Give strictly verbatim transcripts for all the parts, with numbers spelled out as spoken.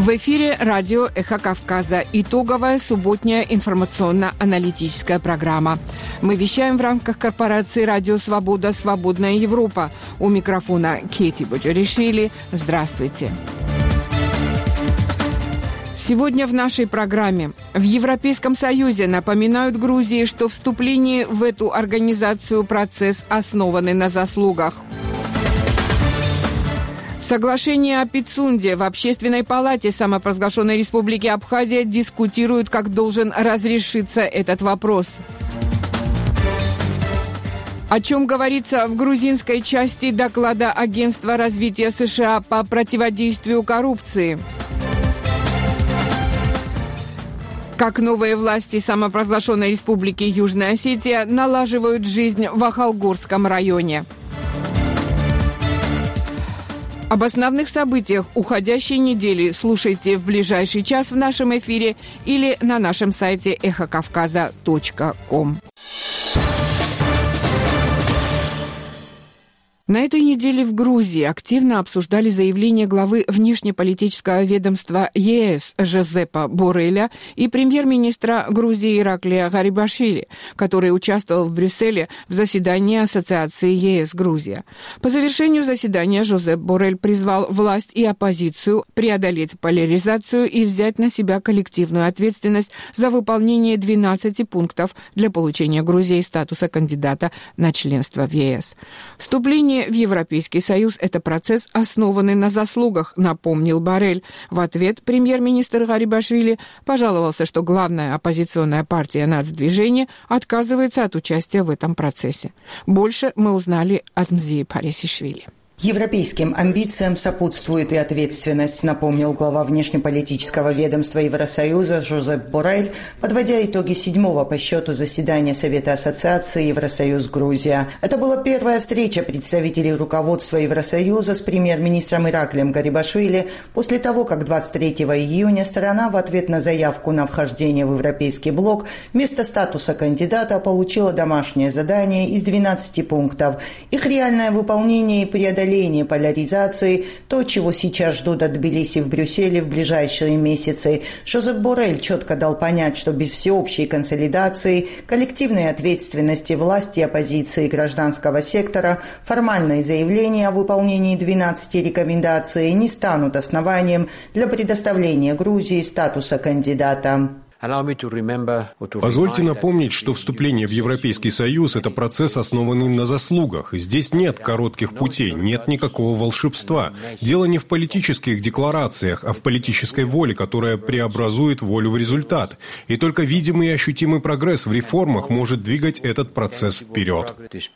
В эфире радио «Эхо Кавказа». Итоговая субботняя информационно-аналитическая программа. Мы вещаем в рамках корпорации «Радио Свобода. Свободная Европа». У микрофона Кейти Боджаришвили. Здравствуйте. Сегодня в нашей программе. В Европейском Союзе напоминают Грузии, что вступление в эту организацию процесс, основанный на заслугах. Соглашение о Пицунде. В Общественной палате самопровозглашенной Республики Абхазия дискутируют, как должен разрешиться этот вопрос. О чем говорится в грузинской части доклада Агентства развития США по противодействию коррупции. Как новые власти самопровозглашенной Республики Южная Осетия налаживают жизнь в Ахалгорском районе. Об основных событиях уходящей недели слушайте в ближайший час в нашем эфире или на нашем сайте эхо кавказа точка ком. На этой неделе в Грузии активно обсуждали заявление главы внешнеполитического ведомства ЕС Жозепа Борреля и премьер-министра Грузии Ираклия Гарибашвили, который участвовал в Брюсселе в заседании Ассоциации ЕС-Грузия. По завершению заседания Жозеп Боррель призвал власть и оппозицию преодолеть поляризацию и взять на себя коллективную ответственность за выполнение двенадцати пунктов для получения Грузией статуса кандидата на членство в ЕС. Вступление в Европейский Союз – это процесс, основанный на заслугах, напомнил Боррель. В ответ премьер-министр Гарибашвили пожаловался, что главная оппозиционная партия «Нацдвижение» отказывается от участия в этом процессе. Больше мы узнали от Мзии Парисишвили. Европейским амбициям сопутствует и ответственность, напомнил глава внешнеполитического ведомства Евросоюза Жозеп Боррель, подводя итоги седьмого по счету заседания Совета Ассоциации Евросоюз-Грузия. Это была первая встреча представителей руководства Евросоюза с премьер-министром Ираклием Гарибашвили после того, как двадцать третьего июня сторона в ответ на заявку на вхождение в Европейский блок вместо статуса кандидата получила домашнее задание из двенадцати пунктов. Их реальное выполнение и преодоление поляризации, то, чего сейчас ждут от Тбилиси в Брюсселе в ближайшие месяцы. Жозеп Боррель четко дал понять, что без всеобщей консолидации, коллективной ответственности власти, оппозиции и гражданского сектора формальные заявления о выполнении двенадцати рекомендаций не станут основанием для предоставления Грузии статуса кандидата. Позвольте напомнить, что вступление в Европейский Союз – это процесс, основанный на заслугах. Здесь нет коротких путей, нет никакого волшебства. Дело не в политических декларациях, а в политической воле, которая преобразует волю в результат. И только видимый и ощутимый прогресс в реформах может двигать этот процесс вперед.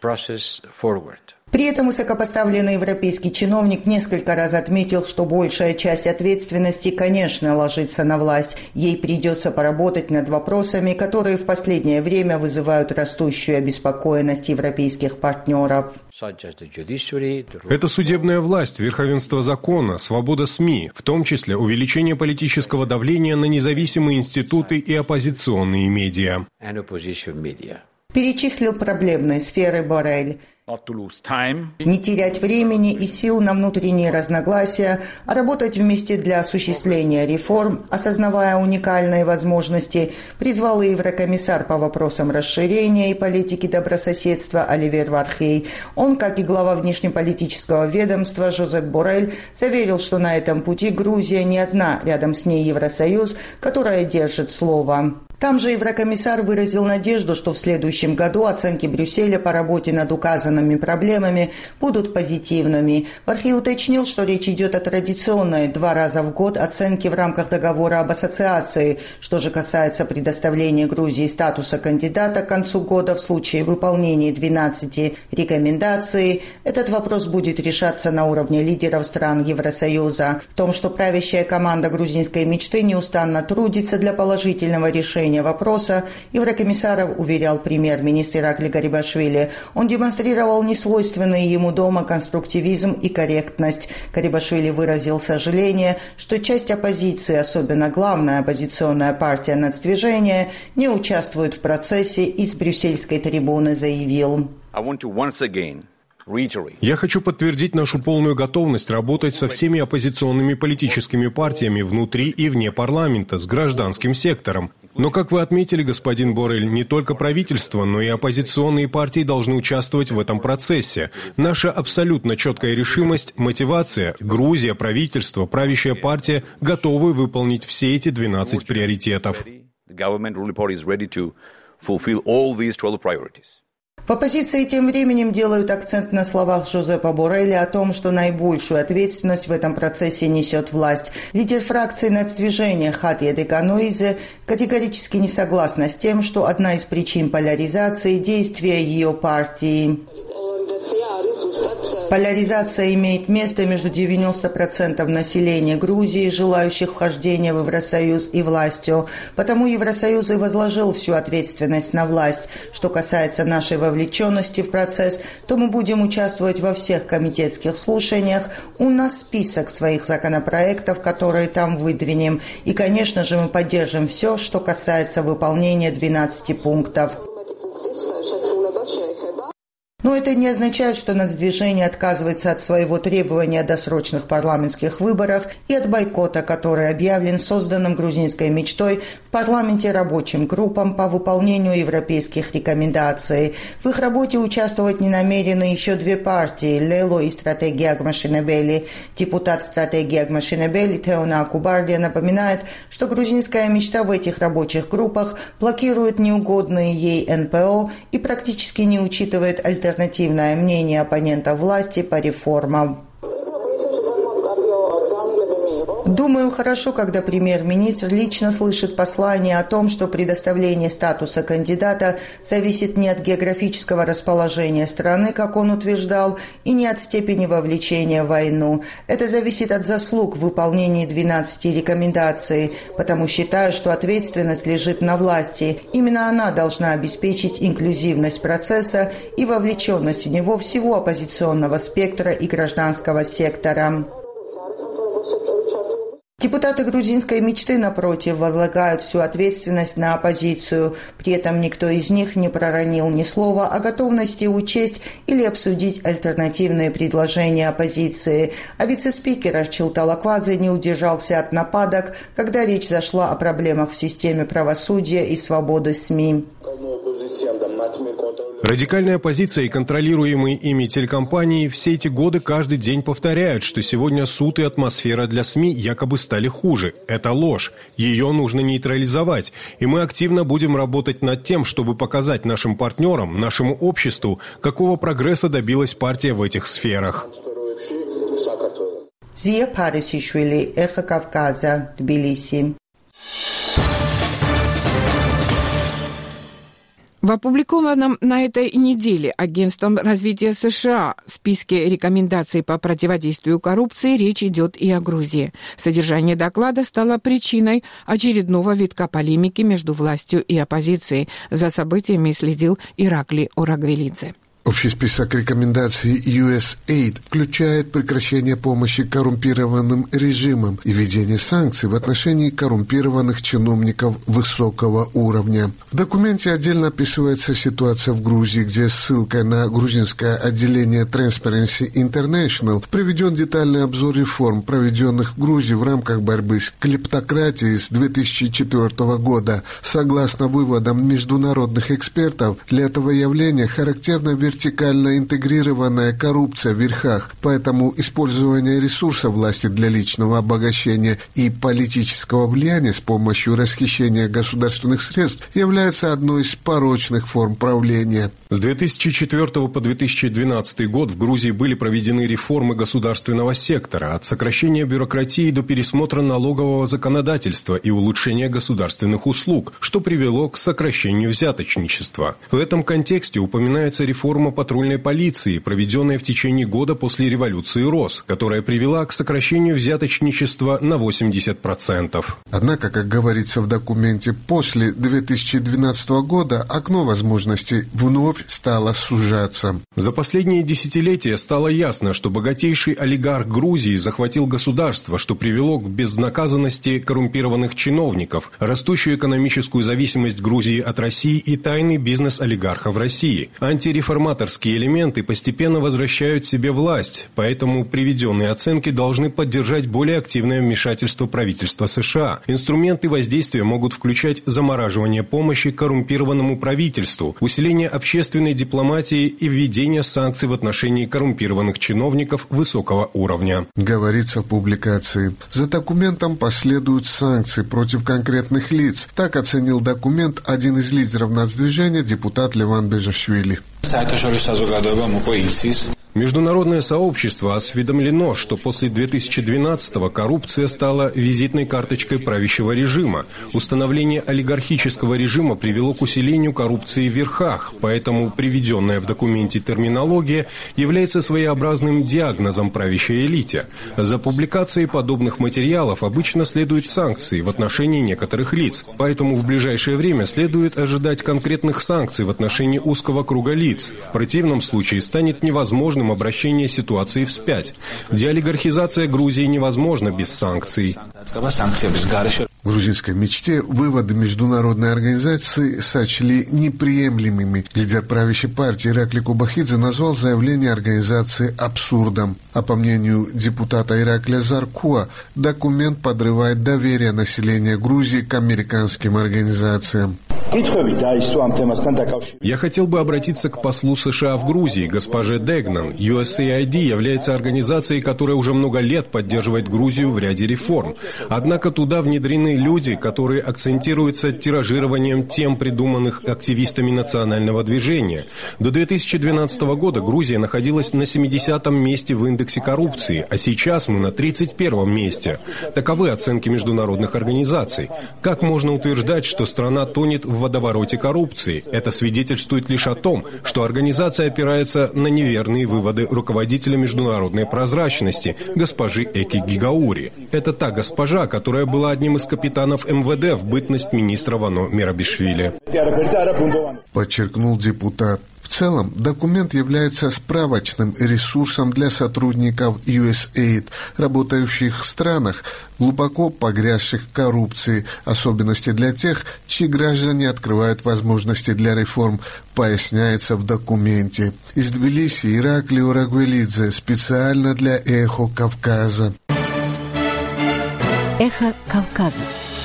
При этом высокопоставленный европейский чиновник несколько раз отметил, что большая часть ответственности, конечно, ложится на власть. Ей придется поработать над вопросами, которые в последнее время вызывают растущую обеспокоенность европейских партнеров. Это судебная власть, верховенство закона, свобода СМИ, в том числе увеличение политического давления на независимые институты и оппозиционные медиа. Перечислил проблемные сферы Боррель. Не терять времени и сил на внутренние разногласия, а работать вместе для осуществления реформ, осознавая уникальные возможности, призвал и еврокомиссар по вопросам расширения и политики добрососедства Оливер Вархей. Он, как и глава внешнеполитического ведомства Жозеп Боррель, заверил, что на этом пути Грузия не одна, рядом с ней Евросоюз, которая держит слово. Там же еврокомиссар выразил надежду, что в следующем году оценки Брюсселя по работе над указанными проблемами будут позитивными. Вархей уточнил, что речь идет о традиционной два раза в год оценке в рамках договора об ассоциации. Что же касается предоставления Грузии статуса кандидата к концу года в случае выполнения двенадцати рекомендаций, этот вопрос будет решаться на уровне лидеров стран Евросоюза. В том, что правящая команда грузинской мечты неустанно трудится для положительного решения вопроса, еврокомиссаров уверял премьер-министр Ираклий Гарибашвили. Он демонстрировал несвойственный ему дома конструктивизм и корректность. Гарибашвили выразил сожаление, что часть оппозиции, особенно главная оппозиционная партия «Нацдвижение», не участвует в процессе и с брюссельской трибуны заявил: Я хочу подтвердить нашу полную готовность работать со всеми оппозиционными политическими партиями внутри и вне парламента, с гражданским сектором. Но, как вы отметили, господин Боррель, не только правительство, но и оппозиционные партии должны участвовать в этом процессе. Наша абсолютно четкая решимость, мотивация, Грузия, правительство, правящая партия готовы выполнить все эти двенадцать приоритетов. В оппозиции тем временем делают акцент на словах Жозепа Борреля о том, что наибольшую ответственность в этом процессе несет власть. Лидер фракции нацдвижения Хатья Деканоизе категорически не согласна с тем, что одна из причин поляризации – действия ее партии. Поляризация имеет место между девяноста процентами населения Грузии, желающих вхождения в Евросоюз, и властью. Потому Евросоюз и возложил всю ответственность на власть. Что касается нашей вовлеченности в процесс, то мы будем участвовать во всех комитетских слушаниях. У нас список своих законопроектов, которые там выдвинем. И, конечно же, мы поддержим все, что касается выполнения двенадцати пунктов. Но это не означает, что нацдвижение отказывается от своего требования о досрочных парламентских выборах и от бойкота, который объявлен созданным грузинской мечтой в парламенте рабочим группам по выполнению европейских рекомендаций. В их работе участвовать не намерены еще две партии – Лело и Стратегия Агмашинебели. Депутат Стратегии Агмашинебели Теона Акубардия напоминает, что грузинская мечта в этих рабочих группах блокирует неугодные ей эн пэ о и практически не учитывает альтернативы. Альтернативное мнение оппонентов власти по реформам. Думаю, хорошо, когда премьер-министр лично слышит послание о том, что предоставление статуса кандидата зависит не от географического расположения страны, как он утверждал, и не от степени вовлечения в войну. Это зависит от заслуг в выполнении двенадцати рекомендаций, потому считаю, что ответственность лежит на власти. Именно она должна обеспечить инклюзивность процесса и вовлеченность в него всего оппозиционного спектра и гражданского сектора. Депутаты грузинской мечты, напротив, возлагают всю ответственность на оппозицию. При этом никто из них не проронил ни слова о готовности учесть или обсудить альтернативные предложения оппозиции. А вице-спикер Арчил Талаквадзе не удержался от нападок, когда речь зашла о проблемах в системе правосудия и свободы СМИ. Радикальная оппозиция и контролируемые ими телекомпании все эти годы каждый день повторяют, что сегодня суд и атмосфера для СМИ якобы стали хуже. Это ложь. Ее нужно нейтрализовать. И мы активно будем работать над тем, чтобы показать нашим партнерам, нашему обществу, какого прогресса добилась партия в этих сферах. Зия Парисишвили, Эхо Кавказа, Тбилиси. В опубликованном на этой неделе Агентством развития США списке рекомендаций по противодействию коррупции речь идет и о Грузии. Содержание доклада стало причиной очередного витка полемики между властью и оппозицией. За событиями следил Иракли Орагвелидзе. Общий список рекомендаций ю эс эйд включает прекращение помощи коррумпированным режимам и введение санкций в отношении коррумпированных чиновников высокого уровня. В документе отдельно описывается ситуация в Грузии, где ссылкой на грузинское отделение Transparency International приведен детальный обзор реформ, проведенных в Грузии в рамках борьбы с клептократией с две тысячи четвёртого года. Согласно выводам международных экспертов, для этого явления характерна вертикальная вертикально интегрированная коррупция в верхах, поэтому использование ресурсов власти для личного обогащения и политического влияния с помощью расхищения государственных средств является одной из порочных форм правления. С две тысячи четвёртого по две тысячи двенадцатый год в Грузии были проведены реформы государственного сектора, от сокращения бюрократии до пересмотра налогового законодательства и улучшения государственных услуг, что привело к сокращению взяточничества. В этом контексте упоминается реформа патрульной полиции, проведенная в течение года после революции РОС, которая привела к сокращению взяточничества на восемьдесят процентов. Однако, как говорится в документе, после две тысячи двенадцатого года окно возможностей вновь вновь стала сужаться. За последние десятилетия стало ясно, что богатейший олигарх Грузии захватил государство, что привело к безнаказанности коррумпированных чиновников, растущую экономическую зависимость Грузии от России и тайный бизнес олигарха в России. Антиреформаторские элементы постепенно возвращают себе власть, поэтому приведенные оценки должны поддержать более активное вмешательство правительства США. Инструменты воздействия могут включать замораживание помощи коррумпированному правительству, усиление общественной дипломатии и введение санкций в отношении коррумпированных чиновников высокого уровня. Говорится в публикации. За документом последуют санкции против конкретных лиц. Так оценил документ один из лидеров нацдвижения, депутат Леван Бежашвили. Международное сообщество осведомлено, что после две тысячи двенадцатого коррупция стала визитной карточкой правящего режима. Установление олигархического режима привело к усилению коррупции в верхах, поэтому приведенная в документе терминология является своеобразным диагнозом правящей элите. За публикацией подобных материалов обычно следуют санкции в отношении некоторых лиц, поэтому в ближайшее время следует ожидать конкретных санкций в отношении узкого круга лиц. В противном случае станет невозможным обращение ситуации вспять. Деолигархизация Грузии невозможна без санкций. В грузинской мечте выводы международной организации сочли неприемлемыми. Лидер правящей партии Иракли Кубахидзе назвал заявление организации абсурдом. А по мнению депутата Иракля Заркуа, документ подрывает доверие населения Грузии к американским организациям. Я хотел бы обратиться к послу США в Грузии, госпоже Дегнан. ю эс эй ай ди является организацией, которая уже много лет поддерживает Грузию в ряде реформ. Однако туда внедрены люди, которые акцентируются тиражированием тем, придуманных активистами национального движения. До две тысячи двенадцатого года Грузия находилась на семидесятом месте в индексе коррупции, а сейчас мы на тридцать первом месте. Таковы оценки международных организаций. Как можно утверждать, что страна тонет в водовороте коррупции? Это свидетельствует лишь о том, что организация опирается на неверные выводы руководителя международной прозрачности, госпожи Эки Гигаури. Это та госпожа, которая была одним из капитанов эм вэ дэ в бытность министра Вано Мерабишвили. Подчеркнул депутат. В целом, документ является справочным ресурсом для сотрудников ю эс эй ай ди, работающих в странах, глубоко погрязших в коррупции, особенности для тех, чьи граждане открывают возможности для реформ, поясняется в документе. Из Тбилиси Иракли Урагвелидзе специально для «Эхо Кавказа». «Эхо Кавказа».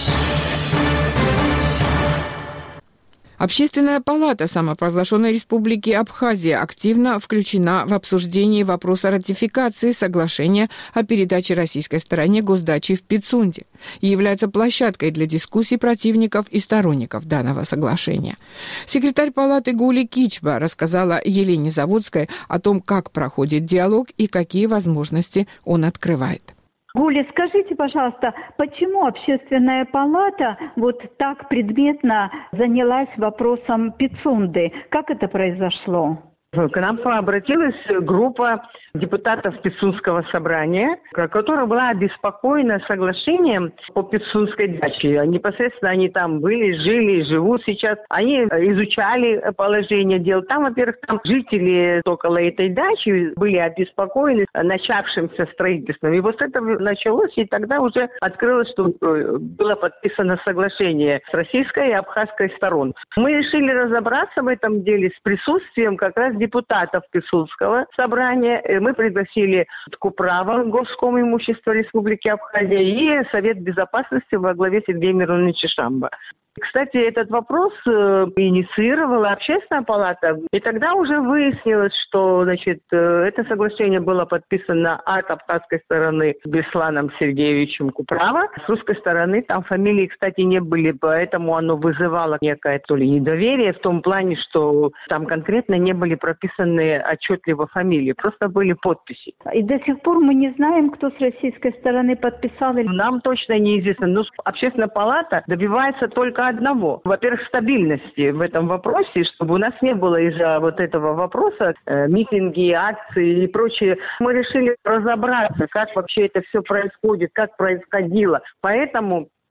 Общественная палата самопровозглашенной республики Абхазия активно включена в обсуждение вопроса ратификации соглашения о передаче российской стороне госдачи в Пицунде и является площадкой для дискуссий противников и сторонников данного соглашения. Секретарь палаты Гули Кичба рассказала Елене Заводской о том, как проходит диалог и какие возможности он открывает. Гуля, скажите, пожалуйста, почему Общественная палата вот так предметно занялась вопросом Пицунды? Как это произошло? К нам обратилась группа депутатов Пицунского собрания, которая была обеспокоена соглашением по Пицунской даче. Непосредственно они там были, жили, живут сейчас. Они изучали положение дел. Там, во-первых, там жители около этой дачи были обеспокоены начавшимся строительством. И вот это началось, и тогда уже открылось, что было подписано соглашение с российской и абхазской сторон. Мы решили разобраться в этом деле с присутствием как раз депутатов Пицунского собрания. Мы пригласили Куправа, Госком имущества Республики Абхазия, и Совет Безопасности во главе Сергея Мироновича Шамба. Кстати, этот вопрос инициировала Общественная палата, и тогда уже выяснилось, что, значит, это соглашение было подписано от абхазской стороны Бесланом Сергеевичем Куправа. С русской стороны там фамилии, кстати, не были, поэтому оно вызывало некое то ли недоверие в том плане, что там конкретно не были прописаны отчетливо фамилии, просто были подписи. И до сих пор мы не знаем, кто с российской стороны подписал. Нам точно неизвестно, но Общественная палата добивается только одного. Во-первых, стабильности в этом вопросе, чтобы у нас не было из-за вот этого вопроса э, митинги, акции и прочее. Мы решили разобраться, как вообще это все происходит, как происходило. Поэтому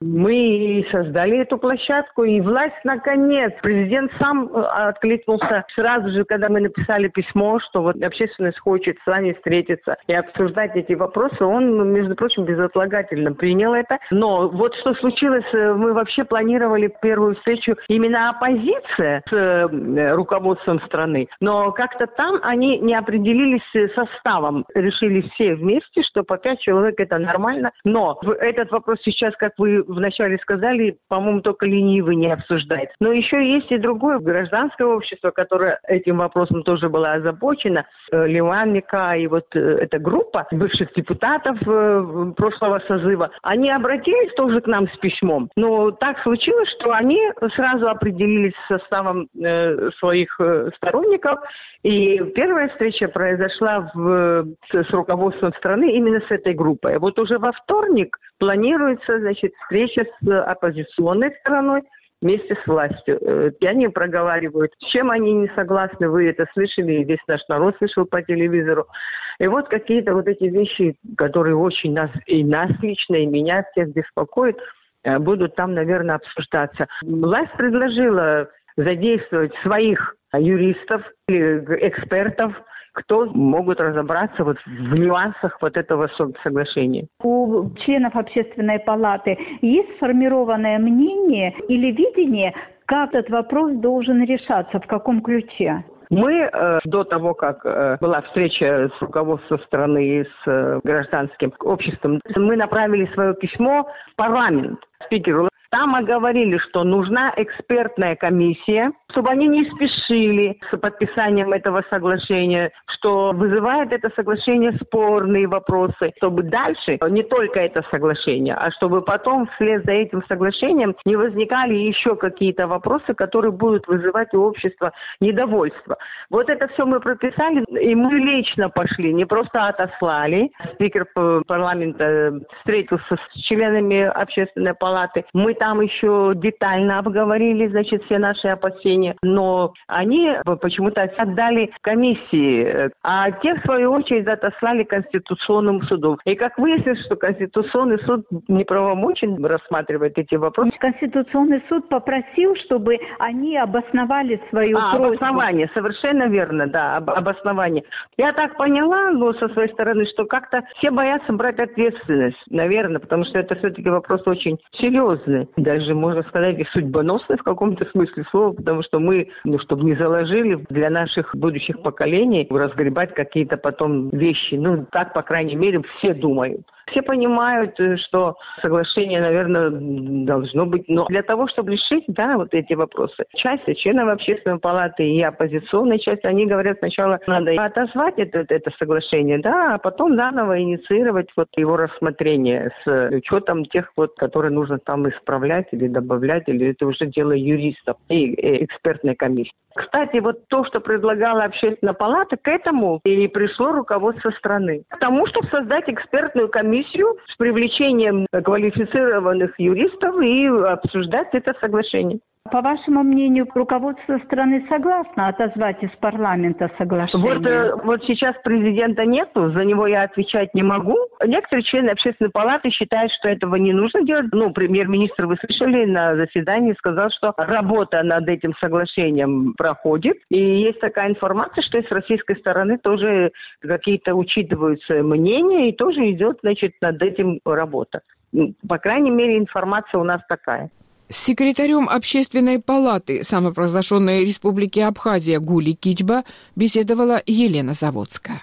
Мы и создали эту площадку, и власть, наконец, президент сам откликнулся сразу же, когда мы написали письмо, что вот общественность хочет с вами встретиться и обсуждать эти вопросы. Он, между прочим, безотлагательно принял это. Но вот что случилось, мы вообще планировали первую встречу именно оппозиция с руководством страны, но как-то там они не определились составом. Решили все вместе, что по пять человек это нормально. Но этот вопрос сейчас, как вы вначале сказали, по-моему, только ленивый не обсуждает. Но еще есть и другое гражданское общество, которое этим вопросом тоже было озабочено. Ливан Мика и вот эта группа бывших депутатов прошлого созыва, они обратились тоже к нам с письмом. Но так случилось, что они сразу определились с составом э, своих э, сторонников. И первая встреча произошла в, с руководством страны именно с этой группой. Вот уже во вторник планируется, значит, встреча с оппозиционной стороной вместе с властью. И они проговаривают, с чем они не согласны, вы это слышали, весь наш народ слышал по телевизору. И вот какие-то вот эти вещи, которые очень нас, и нас лично, и меня всех беспокоят, будут там, наверное, обсуждаться. Власть предложила задействовать своих юристов или экспертов, кто могут разобраться вот в нюансах вот этого соглашения. У членов Общественной палаты есть сформированное мнение или видение, как этот вопрос должен решаться, в каком ключе? Мы э, до того, как э, была встреча с руководством страны и с э, гражданским обществом, мы направили свое письмо в парламент, спикеру. Там оговорили, что нужна экспертная комиссия, чтобы они не спешили с подписанием этого соглашения, что вызывает это соглашение спорные вопросы, чтобы дальше не только это соглашение, а чтобы потом вслед за этим соглашением не возникали еще какие-то вопросы, которые будут вызывать у общества недовольство. Вот это все мы прописали, и мы лично пошли, не просто отослали. Спикер парламента встретился с членами Общественной палаты. Мы там еще детально обговорили, значит, все наши опасения, но они почему-то отдали комиссии, а те, в свою очередь, отослали Конституционному суду. И как выяснилось, что Конституционный суд неправомочен рассматривать эти вопросы. Конституционный суд попросил, чтобы они обосновали свою а, просьбу. Обоснование, совершенно верно, да, об, обоснование. Я так поняла, но со своей стороны, что как-то все боятся брать ответственность, наверное, потому что это все-таки вопрос очень серьезный. Даже, можно сказать, и судьбоносный в каком-то смысле слова, потому что мы, ну, чтобы не заложили для наших будущих поколений разгребать какие-то потом вещи. Ну, так, по крайней мере, все думают. Все понимают, что соглашение, наверное, должно быть. Но для того, чтобы решить, да, вот эти вопросы, часть членов Общественной палаты и оппозиционной части, они говорят, сначала надо отозвать это, это соглашение, да, а потом заново инициировать вот его рассмотрение с учетом тех, вот, которые нужно там исправлять или добавлять, или это уже дело юристов и, и экспертной комиссии. Кстати, вот то, что предлагала Общественная палата, к этому и пришло руководство страны. К тому, чтобы создать экспертную комиссию с привлечением квалифицированных юристов и обсуждать это соглашение. По вашему мнению, руководство страны согласно отозвать из парламента соглашение? Вот, э, вот сейчас президента нету, за него я отвечать не могу. Некоторые члены Общественной палаты считают, что этого не нужно делать. Ну, премьер-министр, вы слышали, на заседании сказал, что работа над этим соглашением проходит. И есть такая информация, что и с российской стороны тоже какие-то учитываются мнения, и тоже идет, значит, над этим работа. По крайней мере, информация у нас такая. С секретарем Общественной палаты самопровозглашенной Республики Абхазия Гули Кичба беседовала Елена Заводская.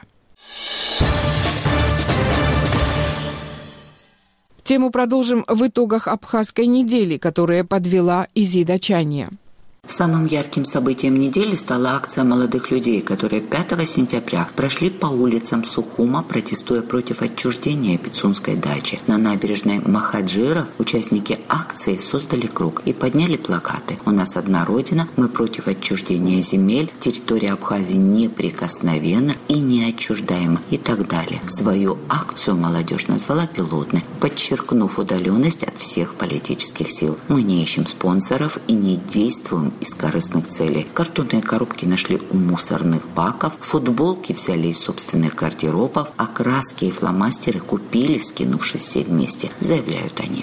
Тему продолжим в итогах Абхазской недели, которая подвела Изида Чания. Самым ярким событием недели стала акция молодых людей, которые пятого сентября прошли по улицам Сухума, протестуя против отчуждения Пицунской дачи. На набережной Махаджира участники акции создали круг и подняли плакаты: «У нас одна родина, мы против отчуждения земель, территория Абхазии неприкосновенна и неотчуждаема» и так далее. Свою акцию молодежь назвала пилотной, подчеркнув удаленность от всех политических сил. Мы не ищем спонсоров и не действуем из корыстных целей. Картонные коробки нашли у мусорных баков, футболки взяли из собственных гардеробов, а краски и фломастеры купили, скинувшись все вместе, заявляют они. Активисты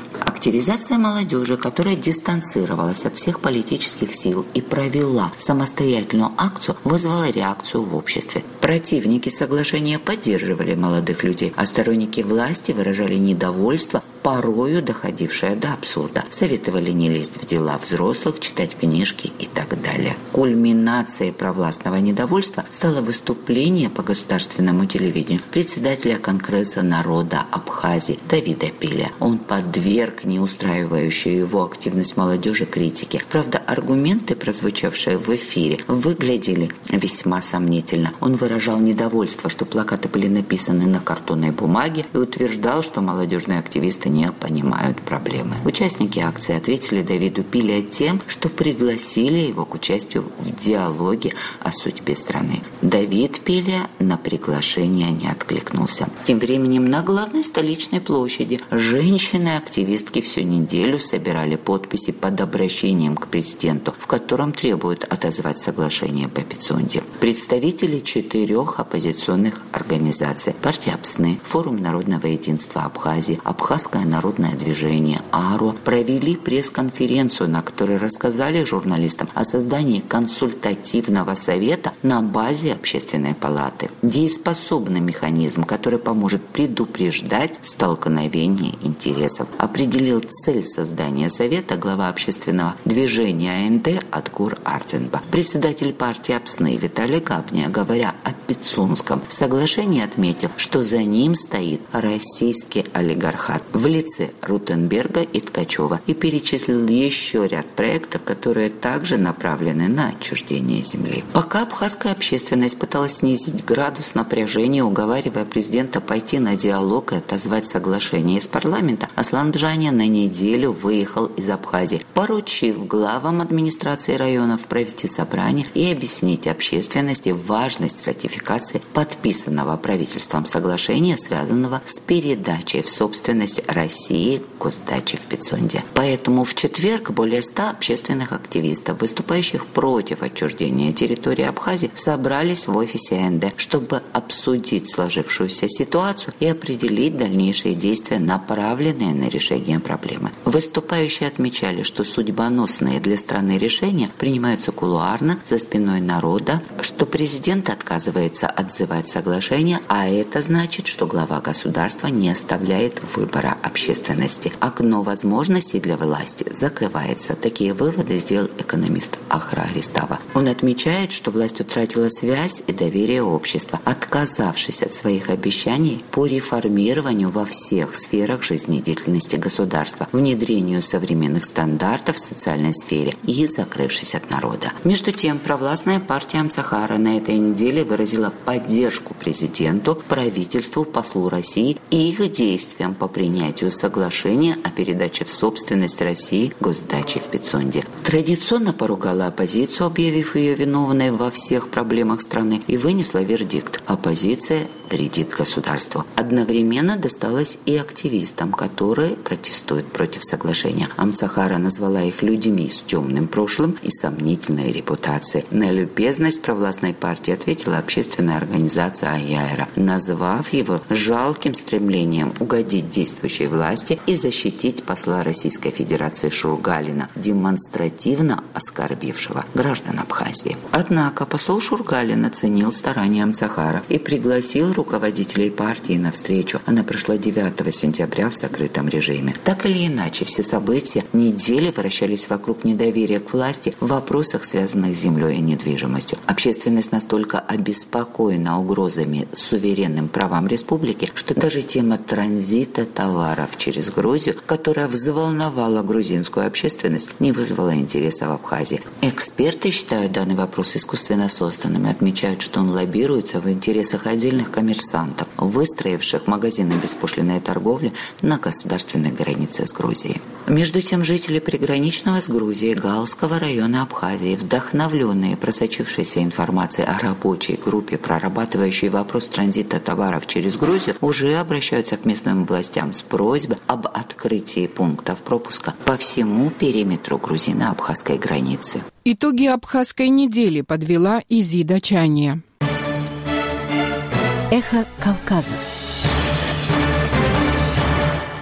Активизация молодежи, которая дистанцировалась от всех политических сил и провела самостоятельную акцию, вызвала реакцию в обществе. Противники соглашения поддерживали молодых людей, а сторонники власти выражали недовольство, порою доходившее до абсурда. Советовали не лезть в дела взрослых, читать книжки и так далее. Кульминацией провластного недовольства стало выступление по государственному телевидению председателя Конгресса народа Абхазии Давида Пиля. Он подверг не устраивающую его активность молодежи критике. Правда, аргументы, прозвучавшие в эфире, выглядели весьма сомнительно. Он выражал недовольство, что плакаты были написаны на картонной бумаге, и утверждал, что молодежные активисты не понимают проблемы. Участники акции ответили Давиду Пиля тем, что пригласили его к участию в диалоге о судьбе страны. Давид Пиля на приглашение не откликнулся. Тем временем на главной столичной площади женщины-активистки всю неделю собирали подписи под обращением к президенту, в котором требуют отозвать соглашение по Пицунде. Представители четырех оппозиционных организаций – партия Апсны, Форум народного единства Абхазии, Абхазское народное движение АРО провели пресс-конференцию, на которой рассказали журналистам о создании консультативного совета на базе общественной палаты. Дееспособный механизм, который поможет предупреждать столкновение интересов. Определил цель создания совета глава общественного движения АНТ Атгур Артенба. Председатель партии Апсны Виталий Капня, говоря о Пицунском соглашении, отметил, что за ним стоит российский олигархат в лице Рутенберга и Ткачева, и перечислил еще ряд проектов, которые также направлены на отчуждение земли. Пока абхазская общественность пыталась снизить градус напряжения, уговаривая президента пойти на диалог и отозвать соглашение из парламента, Аслан Джаня на неделю выехал из Абхазии, поручив главам администрации районов провести собрание и объяснить общественности важность ратификации подписанного правительством соглашения, связанного с передачей в собственность России госдачи в Пицунде. Поэтому в четверг более ста общественных активистов, выступающих против отчуждения территории Абхазии, собрались в офисе АНД, чтобы обсудить сложившуюся ситуацию и определить дальнейшие действия, направленные на решение проблемы. Выступающие отмечали, что судьбоносные для страны решения принимаются кулуарно, за спиной народа, что президент отказывается отзывать соглашение, а это значит, что глава государства не оставляет выбора общественности. Окно возможностей для власти закрывается. Такие выводы сделал экономист Ахра Аристава. Он отмечает, что власть утратила связь и доверие общества, отказавшись от своих обещаний по реформированию во всех сферах жизнедеятельности государства, внедрению современных стандартов в социальной сфере и закрывшись от народа. Между тем, провластная партия Амцахара на этой неделе выразила поддержку президенту, правительству, послу России и их действиям по принятию соглашения о передаче в собственность России госдачи в Пицунде. Традиционно поругала оппозицию, объявив ее виновной во всех проблемах страны, и вынесла вердикт: оппозиция вредит государству. Одновременно досталось и активистам, которые протестуют против соглашения. Амцахара назвала их людьми с темным прошлым и сомнительной репутацией. На любезность провластной партии ответила общественная организация Аяйра, назвав его жалким стремлением угодить действующей власти и защитить посла Российской Федерации Шургалина, демонстративно оскорбившего граждан Абхазии. Однако посол Шургалин оценил старания Амцахара и пригласил руководителей партии на встречу. Она прошла девятого сентября в закрытом режиме. Так или иначе, все события недели вращались вокруг недоверия к власти в вопросах, связанных с землей и недвижимостью. Общественность настолько обеспокоена угрозами суверенным правам республики, что даже тема транзита товаров через Грузию, которая взволновала грузинскую общественность, не вызвала интереса в Абхазии. Эксперты считают данный вопрос искусственно созданным и отмечают, что он лоббируется в интересах отдельных коммерсантов, выстроивших магазины беспошлинной торговли на государственной границе с Грузией. Между тем, жители приграничного с Грузией Галского района Абхазии, вдохновленные просочившейся информацией о рабочей группе, прорабатывающей вопрос транзита товаров через Грузию, уже обращаются к местным властям с просьбой об открытии пунктов пропуска по всему периметру грузино-абхазской границы. Итоги абхазской недели подвела Изида Чания. Эхо Кавказа.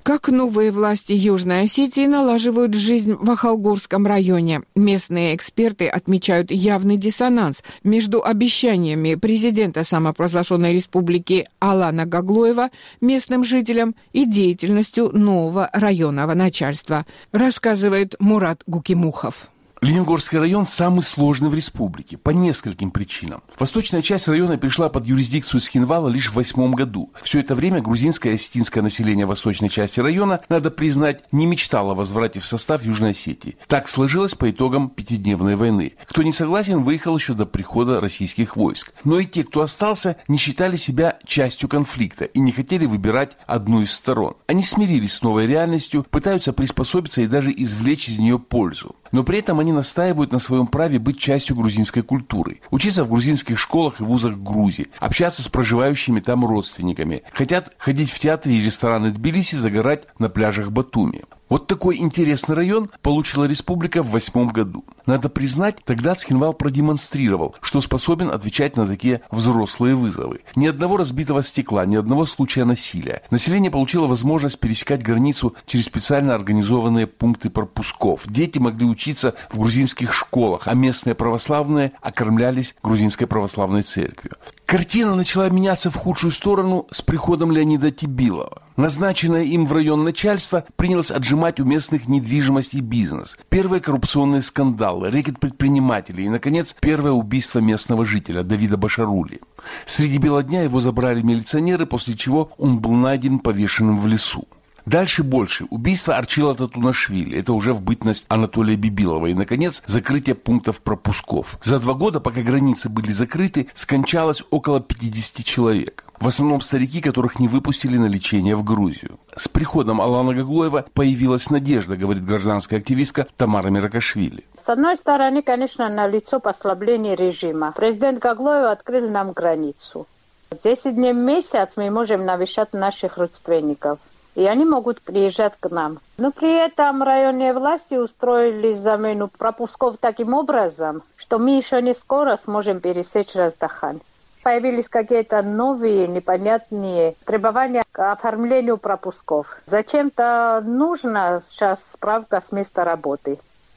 Как новые власти Южной Осетии налаживают жизнь в Ахалгорском районе. Местные эксперты отмечают явный диссонанс между обещаниями президента самопровозглашенной республики Алана Гаглоева местным жителям и деятельностью нового районного начальства, рассказывает Мурат Гукимухов. Лениногорский район самый сложный в республике по нескольким причинам. Восточная часть района перешла под юрисдикцию Схинвала лишь в восьмом году. Все это время грузинское и осетинское население восточной части района, надо признать, не мечтало о возврате в состав Южной Осетии. Так сложилось по итогам пятидневной войны. Кто не согласен, выехал еще до прихода российских войск. Но и те, кто остался, не считали себя частью конфликта и не хотели выбирать одну из сторон. Они смирились с новой реальностью, пытаются приспособиться и даже извлечь из нее пользу. Но при этом они настаивают на своем праве быть частью грузинской культуры, учиться в грузинских школах и вузах Грузии, общаться с проживающими там родственниками, хотят ходить в театры и рестораны Тбилиси, загорать на пляжах Батуми. Вот такой интересный район получила республика в восьмом году. Надо признать, тогда Цхинвал продемонстрировал, что способен отвечать на такие взрослые вызовы. Ни одного разбитого стекла, ни одного случая насилия. Население получило возможность пересекать границу через специально организованные пункты пропусков. Дети могли учиться в грузинских школах, а местные православные окормлялись грузинской православной церковью. Картина начала меняться в худшую сторону с приходом Леонида Тибилова. Назначенное им в район начальство принялось отжимать у местных недвижимость и бизнес. Первые коррупционные скандалы, рэкет предпринимателей и, наконец, первое убийство местного жителя Давида Башарули. Среди бела дня его забрали милиционеры, после чего он был найден повешенным в лесу. Дальше больше. Убийство Арчила Татунашвили. Это уже в бытность Анатолия Бибилова. И, наконец, закрытие пунктов пропусков. За два года, пока границы были закрыты, скончалось около пятьдесят человек. В основном старики, которых не выпустили на лечение в Грузию. С приходом Алана Гаглоева появилась надежда, говорит гражданская активистка Тамара Миракашвили. С одной стороны, конечно, налицо послабление режима. Президент Гаглоев открыл нам границу. Десять дней в месяц мы можем навещать наших родственников. И они могут приезжать к нам. Но при этом районные власти устроили замену пропусков таким образом, что мы еще не скоро сможем пересечь Раздахань. Появились какие-то новые, непонятные требования к оформлению пропусков. Зачем-то нужна сейчас справка с места работы.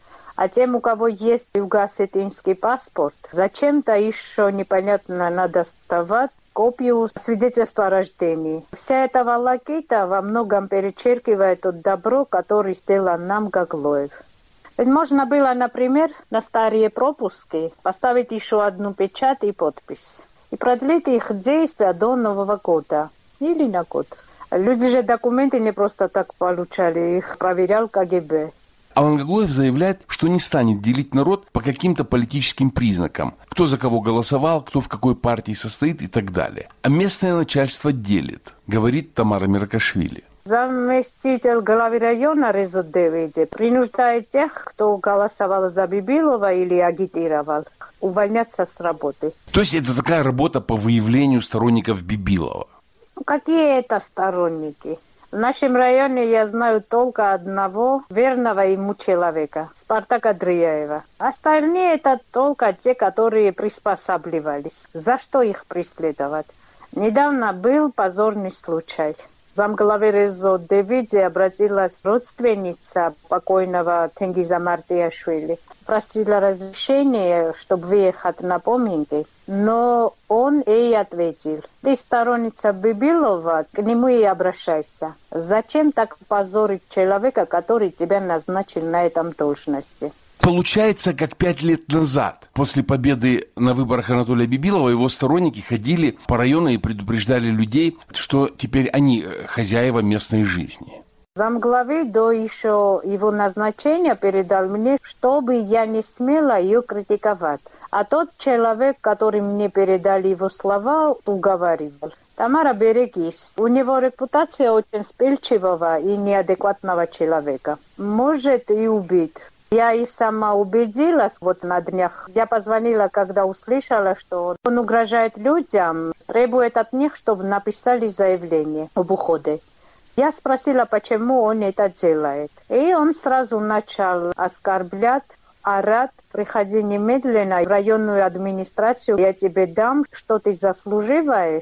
А тем, у кого есть юго-осетинский паспорт, зачем-то еще непонятно надо доставать копию свидетельства о рождении. Вся эта волокита во многом перечеркивает то добро, которое сделал нам Гаглоев. Ведь можно было, например, на старые пропуски поставить еще одну печать и подпись. И продлить их действие до Нового года. Или на год. Люди же документы не просто так получали, их проверял ка гэ бэ. Алан Гаглоев заявляет, что не станет делить народ по каким-то политическим признакам. Кто за кого голосовал, кто в какой партии состоит и так далее. А местное начальство делит, говорит Тамара Миракашвили. Заместитель главы района Резут Девиди принуждает тех, кто голосовал за Бибилова или агитировал, увольняться с работы. То есть это такая работа по выявлению сторонников Бибилова? Ну, какие это сторонники? В нашем районе я знаю только одного верного ему человека, Спартака Дрияева. Остальные это только те, которые приспосабливались. За что их преследовать? Недавно был позорный случай. Замглавы Резут Девиди обратилась родственница покойного Тенгиза Мартияшвили. Просила разрешение, чтобы выехать на поминки, но он ей ответил: ты сторонница Бибилова, к нему и обращайся. Зачем так позорить человека, который тебя назначил на этом должности? Получается, как пять лет назад, после победы на выборах Анатолия Бибилова, его сторонники ходили по району и предупреждали людей, что теперь они хозяева местной жизни. Замглавы до еще его назначения передал мне, чтобы я не смела ее критиковать. А тот человек, который мне передал его слова, уговаривал: Тамара, берегись. У него репутация очень вспыльчивого и неадекватного человека. Может и убить. Я и сама убедилась вот на днях. Я позвонила, когда услышала, что он угрожает людям, требует от них, чтобы написали заявление об уходе. Я спросила, почему он это делает. И он сразу начал оскорблять, орать: приходи немедленно в районную администрацию, я тебе дам, что ты заслуживаешь.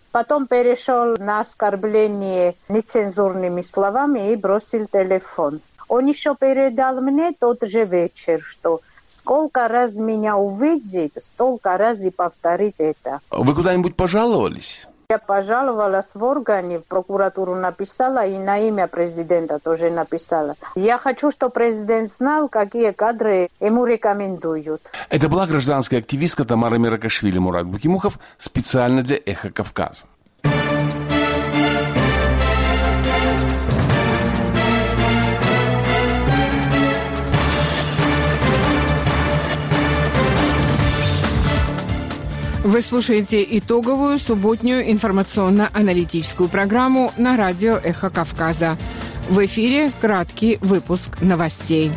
Потом перешел на оскорбление нецензурными словами и бросил телефон. Он еще передал мне тот же вечер, что сколько раз меня увидит, столько раз и повторит это. Вы куда-нибудь пожаловались? Я пожаловалась в органы, в прокуратуру написала и на имя президента тоже написала. Я хочу, чтобы президент знал, какие кадры ему рекомендуют. Это была гражданская активистка Тамара Меракашвили. Мурат Букимухов специально для «Эхо Кавказа». Вы слушаете итоговую субботнюю информационно-аналитическую программу на радио «Эхо Кавказа». В эфире краткий выпуск новостей.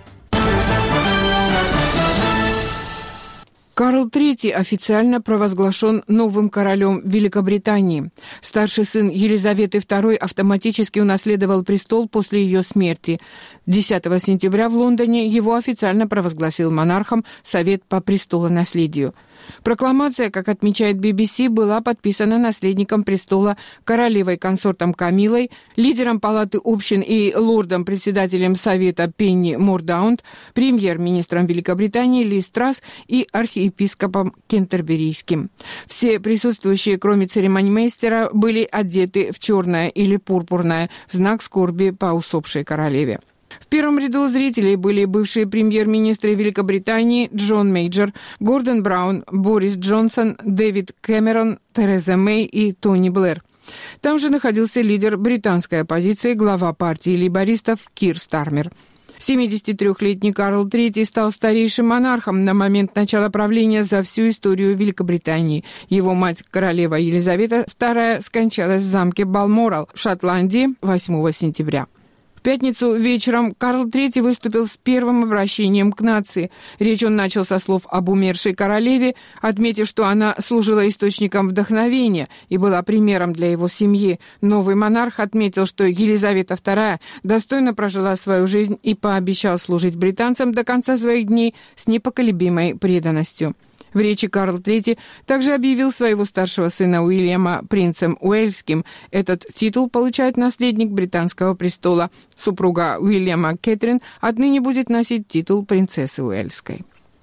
Карл Третий официально провозглашен новым королем Великобритании. Старший сын Елизаветы Второй автоматически унаследовал престол после ее смерти. десятого сентября в Лондоне его официально провозгласил монархом Совет по престолонаследию. Прокламация, как отмечает би би си, была подписана наследником престола королевой-консортом Камилой, лидером Палаты общин и лордом-председателем Совета Пенни Мордаунд, премьер-министром Великобритании Лиз Трасс и архиепископом Кентерберийским. Все присутствующие, кроме церемонимейстера, были одеты в черное или пурпурное в знак скорби по усопшей королеве. В первом ряду зрителей были бывшие премьер-министры Великобритании Джон Мейджор, Гордон Браун, Борис Джонсон, Дэвид Кэмерон, Тереза Мэй и Тони Блэр. Там же находился лидер британской оппозиции, глава партии лейбористов Кир Стармер. семидесятитрёхлетний Карл Третий стал старейшим монархом на момент начала правления за всю историю Великобритании. Его мать, королева Елизавета Вторая, скончалась в замке Балморал в Шотландии восьмого сентября. В пятницу вечером Карл Третий выступил с первым обращением к нации. Речь он начал со слов об умершей королеве, отметив, что она служила источником вдохновения и была примером для его семьи. Новый монарх отметил, что Елизавета Вторая достойно прожила свою жизнь и пообещал служить британцам до конца своих дней с непоколебимой преданностью. В речи Карл Третий также объявил своего старшего сына Уильяма принцем Уэльским. Этот титул получает наследник британского престола. Супруга Уильяма Кэтрин отныне будет носить титул принцессы Уэльской.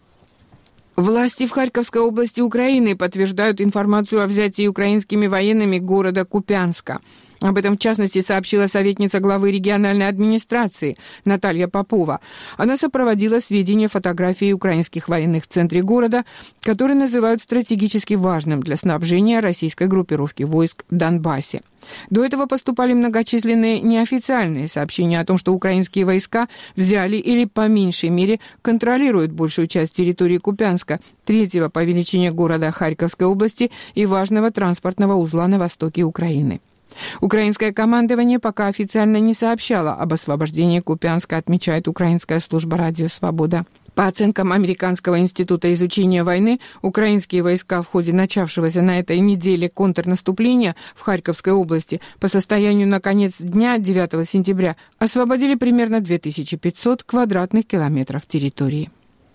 Власти в Харьковской области Украины подтверждают информацию о взятии украинскими военными города Купянска. Об этом, в частности, сообщила советница главы региональной администрации Наталья Попова. Она сопроводила сведения фотографии украинских военных в центре города, которые называют стратегически важным для снабжения российской группировки войск в Донбассе. До этого поступали многочисленные неофициальные сообщения о том, что украинские войска взяли или по меньшей мере контролируют большую часть территории Купянска, третьего по величине города Харьковской области и важного транспортного узла на востоке Украины. Украинское командование пока официально не сообщало об освобождении Купянска, отмечает украинская служба «Радио Свобода». По оценкам Американского института изучения войны, украинские войска в ходе начавшегося на этой неделе контрнаступления в Харьковской области по состоянию на конец дня девятого сентября освободили примерно две тысячи пятьсот квадратных километров территории.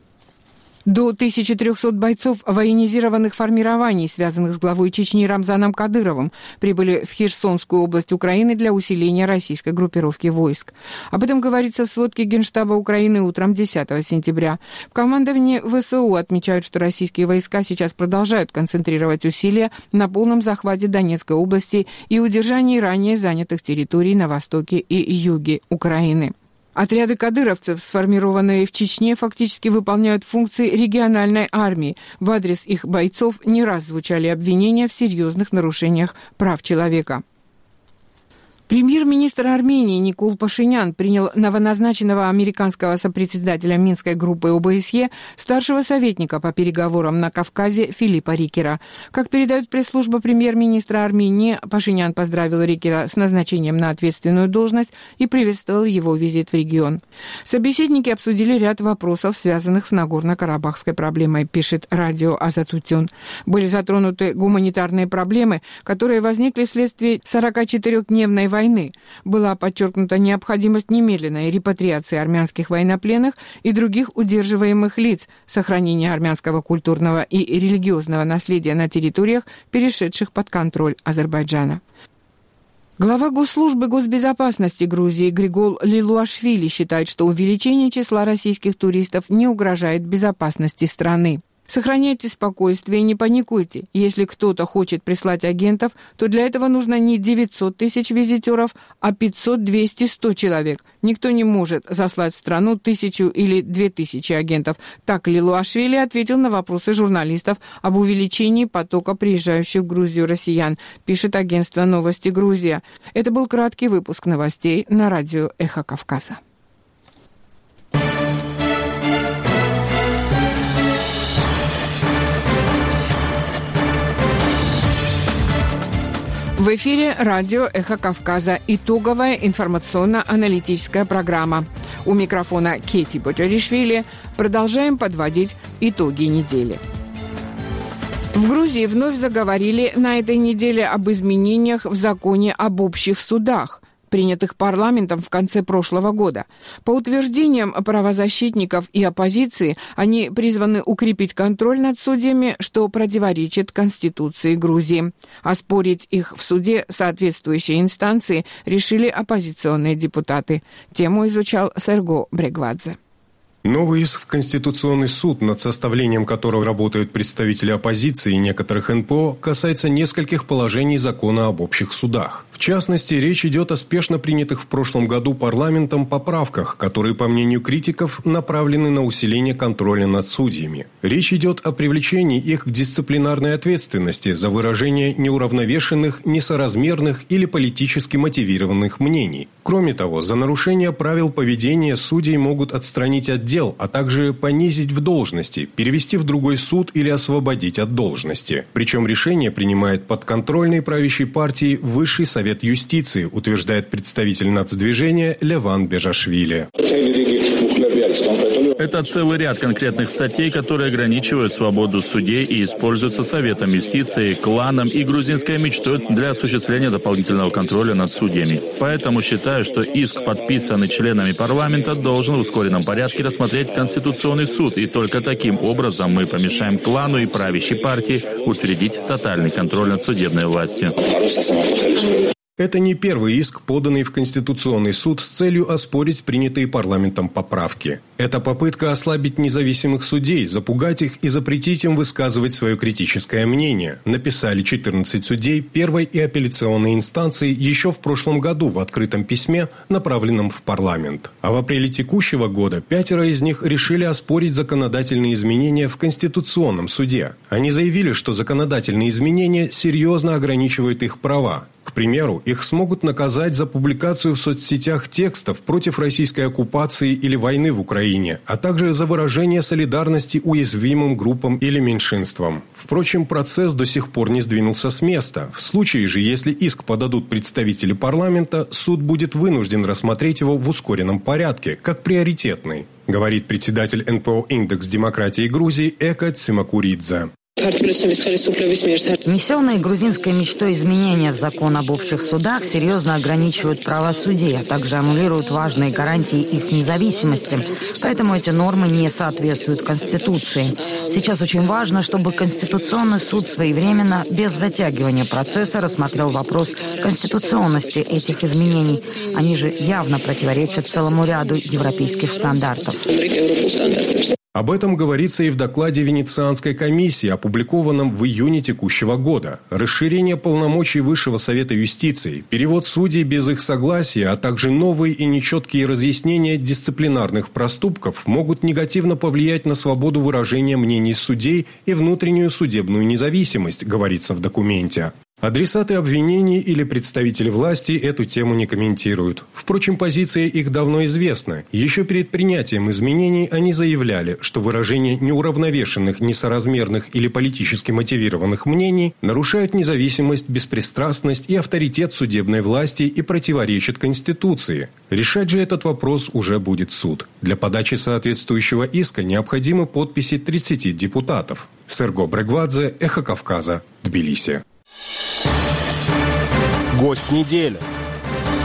До тысячи трёхсот бойцов военизированных формирований, связанных с главой Чечни Рамзаном Кадыровым, прибыли в Херсонскую область Украины для усиления российской группировки войск. Об этом говорится в сводке Генштаба Украины утром десятого сентября. В командовании ВСУ отмечают, что российские войска сейчас продолжают концентрировать усилия на полном захвате Донецкой области и удержании ранее занятых территорий на востоке и юге Украины. Отряды кадыровцев, сформированные в Чечне, фактически выполняют функции региональной армии. В адрес их бойцов не раз звучали обвинения в серьезных нарушениях прав человека. Премьер-министр Армении Никол Пашинян принял новоназначенного американского сопредседателя Минской группы о бэ эс е, старшего советника по переговорам на Кавказе Филиппа Рикера. Как передает пресс-служба премьер-министра Армении, Пашинян поздравил Рикера с назначением на ответственную должность и приветствовал его визит в регион. Собеседники обсудили ряд вопросов, связанных с Нагорно-Карабахской проблемой, пишет радио Азатутюн. Были затронуты гуманитарные проблемы, которые возникли вследствие сорокачетырёхдневной войны войны. Была подчеркнута необходимость немедленной репатриации армянских военнопленных и других удерживаемых лиц, сохранения армянского культурного и религиозного наследия на территориях, перешедших под контроль Азербайджана. Глава Госслужбы госбезопасности Грузии Григол Лилуашвили считает, что увеличение числа российских туристов не угрожает безопасности страны. Сохраняйте спокойствие, не паникуйте. Если кто-то хочет прислать агентов, то для этого нужно не девятьсот тысяч визитеров, а пятьсот, двести, сто человек. Никто не может заслать в страну тысячу или две тысячи агентов. Так Лилуашвили ответил на вопросы журналистов об увеличении потока приезжающих в Грузию россиян, пишет агентство «Новости Грузия». Это был краткий выпуск новостей на радио «Эхо Кавказа». В эфире радио «Эхо Кавказа». Итоговая информационно-аналитическая программа. У микрофона Кети Боджаришвили. Продолжаем подводить итоги недели. В Грузии вновь заговорили на этой неделе об изменениях в законе об общих судах, принятых парламентом в конце прошлого года. По утверждениям правозащитников и оппозиции, они призваны укрепить контроль над судьями, что противоречит Конституции Грузии. Оспорить их в суде соответствующей инстанции решили оппозиционные депутаты. Тему изучал Серго Брегвадзе. Новый иск в Конституционный суд, над составлением которого работают представители оппозиции и некоторых эн пэ о, касается нескольких положений закона об общих судах. В частности, речь идет о спешно принятых в прошлом году парламентом поправках, которые, по мнению критиков, направлены на усиление контроля над судьями. Речь идет о привлечении их к дисциплинарной ответственности за выражение неуравновешенных, несоразмерных или политически мотивированных мнений. Кроме того, за нарушение правил поведения судей могут отстранить от дел, а также понизить в должности, перевести в другой суд или освободить от должности. Причем решение принимает подконтрольной правящей партии Высший совет юстиции, утверждает представитель нацдвижения Леван Бежашвили. Это целый ряд конкретных статей, которые ограничивают свободу судей и используются Советом юстиции, кланом и грузинской мечтой для осуществления дополнительного контроля над судьями. Поэтому считаю, что иск, подписанный членами парламента, должен в ускоренном порядке рассмотреть Конституционный суд, и только таким образом мы помешаем клану и правящей партии утвердить тотальный контроль над судебной властью. Это не первый иск, поданный в Конституционный суд с целью оспорить принятые парламентом поправки. Это попытка ослабить независимых судей, запугать их и запретить им высказывать свое критическое мнение, написали четырнадцать судей первой и апелляционной инстанции еще в прошлом году в открытом письме, направленном в парламент. А в апреле текущего года пятеро из них решили оспорить законодательные изменения в Конституционном суде. Они заявили, что законодательные изменения серьезно ограничивают их права. К примеру, их смогут наказать за публикацию в соцсетях текстов против российской оккупации или войны в Украине, а также за выражение солидарности уязвимым группам или меньшинствам. Впрочем, процесс до сих пор не сдвинулся с места. В случае же, если иск подадут представители парламента, суд будет вынужден рассмотреть его в ускоренном порядке, как приоритетный, говорит председатель эн пэ о «Индекс демократии Грузии» Эка Цимакуридзе. Несенные грузинской мечтой изменения в закон об общих судах серьезно ограничивают права судей, а также аннулируют важные гарантии их независимости. Поэтому эти нормы не соответствуют Конституции. Сейчас очень важно, чтобы Конституционный суд своевременно, без затягивания процесса, рассмотрел вопрос конституционности этих изменений. Они же явно противоречат целому ряду европейских стандартов. Об этом говорится и в докладе Венецианской комиссии, опубликованном в июне текущего года. Расширение полномочий Высшего совета юстиции, перевод судей без их согласия, а также новые и нечеткие разъяснения дисциплинарных проступков могут негативно повлиять на свободу выражения мнений судей и внутреннюю судебную независимость, говорится в документе. Адресаты обвинений или представители власти эту тему не комментируют. Впрочем, позиция их давно известна. Еще перед принятием изменений они заявляли, что выражение неуравновешенных, несоразмерных или политически мотивированных мнений нарушает независимость, беспристрастность и авторитет судебной власти и противоречит Конституции. Решать же этот вопрос уже будет суд. Для подачи соответствующего иска необходимы подписи тридцати депутатов. Серго Брегвадзе, Эхо Кавказа, Тбилиси. Гость недели.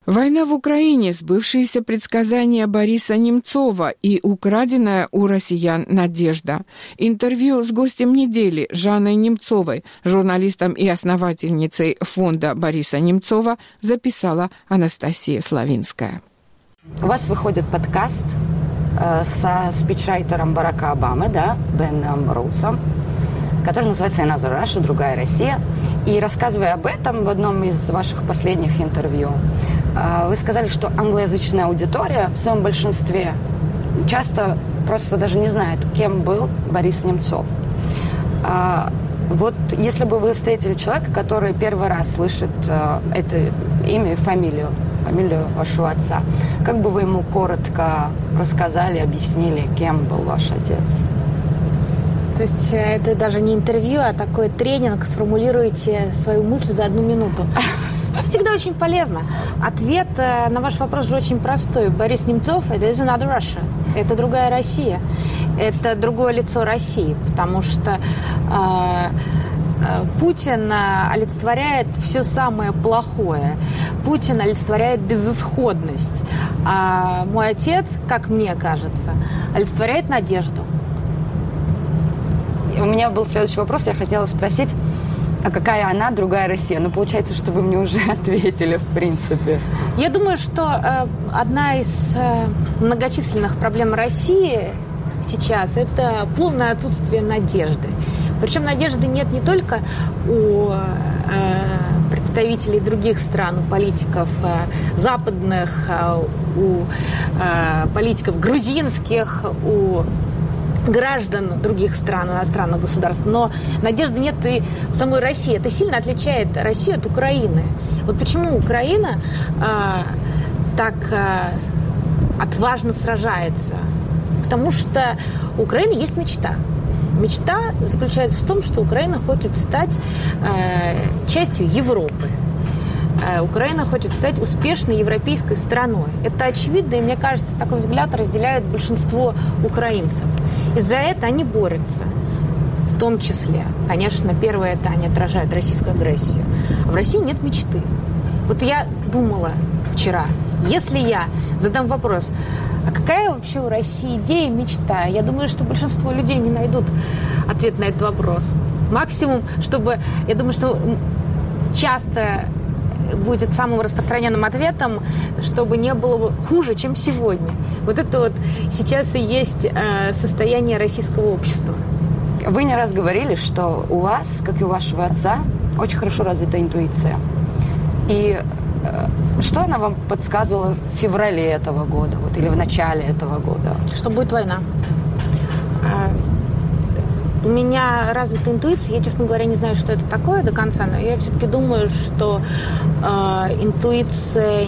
Война в Украине, сбывшиеся предсказания Бориса Немцова и украденная у россиян надежда. Интервью с гостем недели Жанной Немцовой, журналистом и основательницей фонда Бориса Немцова, записала Анастасия Славинская. У вас выходит подкаст э, со спичрайтером Барака Обамы, да, Беном Роудсом, который называется «Another Russia», «Другая Россия». И рассказывая об этом в одном из ваших последних интервью, вы сказали, что англоязычная аудитория в своем большинстве часто просто даже не знает, кем был Борис Немцов. Вот если бы вы встретили человека, который первый раз слышит это имя и фамилию, фамилию вашего отца, как бы вы ему коротко рассказали, объяснили, кем был ваш отец? То есть это даже не интервью, а такой тренинг, сформулируйте свою мысль за одну минуту. Всегда очень полезно. Ответ на ваш вопрос же очень простой. Борис Немцов – это is another Russia. Это другая Россия. Это другое лицо России. Потому что э, Путин олицетворяет все самое плохое. Путин олицетворяет безысходность. А мой отец, как мне кажется, олицетворяет надежду. У меня был следующий вопрос. Я хотела спросить, а какая она, другая Россия? Ну, получается, что вы мне уже ответили, в принципе. Я думаю, что э, одна из э, многочисленных проблем России сейчас – это полное отсутствие надежды. Причем надежды нет не только у э, представителей других стран, у политиков э, западных, э, у э, политиков грузинских, у граждан других стран, иностранных государств, но надежды нет и в самой России. Это сильно отличает Россию от Украины. Вот почему Украина э, так э, отважно сражается? Потому что у Украины есть мечта. Мечта заключается в том, что Украина хочет стать э, частью Европы. Э, Украина хочет стать успешной европейской страной. Это очевидно, и мне кажется, такой взгляд разделяют большинство украинцев. И за это они борются. В том числе, конечно, первое, это они отражают российскую агрессию. А в России нет мечты. Вот я думала вчера, если я задам вопрос, а какая вообще у России идея, мечта? Я думаю, что большинство людей не найдут ответ на этот вопрос. Максимум, чтобы... Я думаю, что часто будет самым распространенным ответом, чтобы не было хуже, чем сегодня. Вот это вот сейчас и есть э, состояние российского общества. Вы не раз говорили, что у вас, как и у вашего отца, очень хорошо развита интуиция. И э, что она вам подсказывала в феврале этого года, вот, или в начале этого года? Что будет война. У меня развита интуиция. Я, честно говоря, не знаю, что это такое до конца, но я все-таки думаю, что э, интуиция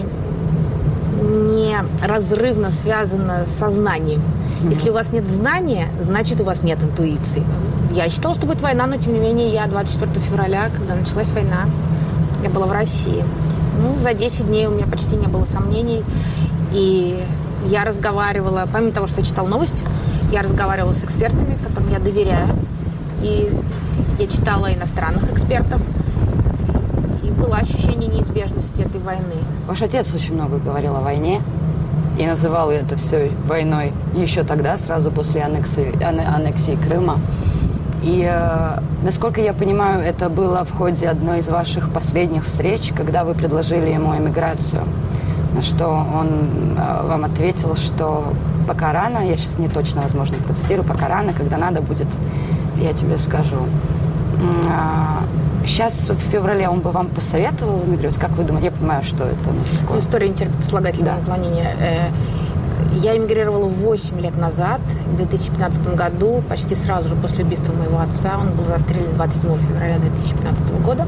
неразрывно связана с сознанием. Mm-hmm. Если у вас нет знания, значит, у вас нет интуиции. Я считала, что будет война, но, тем не менее, я двадцать четвёртого февраля, когда началась война, я была в России. Ну, за десять дней у меня почти не было сомнений. И я разговаривала, помимо того, что я читала новости, я разговаривала с экспертами, которым я доверяю. И я читала иностранных экспертов. И было ощущение неизбежности этой войны. Ваш отец очень много говорил о войне. И называл это все войной еще тогда, сразу после аннексии, аннексии Крыма. И, э, насколько я понимаю, это было в ходе одной из ваших последних встреч, когда вы предложили ему эмиграцию. На что он э, вам ответил, что пока рано, я сейчас не точно, возможно, процитирую, пока рано, когда надо будет, я тебе скажу. А, сейчас в феврале он бы вам посоветовал эмигрировать? Как вы думаете? Я понимаю, что это... Ну, история не терпит слагательного да. наклонения. Я эмигрировала восемь лет назад, в две тысячи пятнадцатом году, почти сразу же после убийства моего отца. Он был застрелен двадцать седьмого февраля две тысячи пятнадцатого года.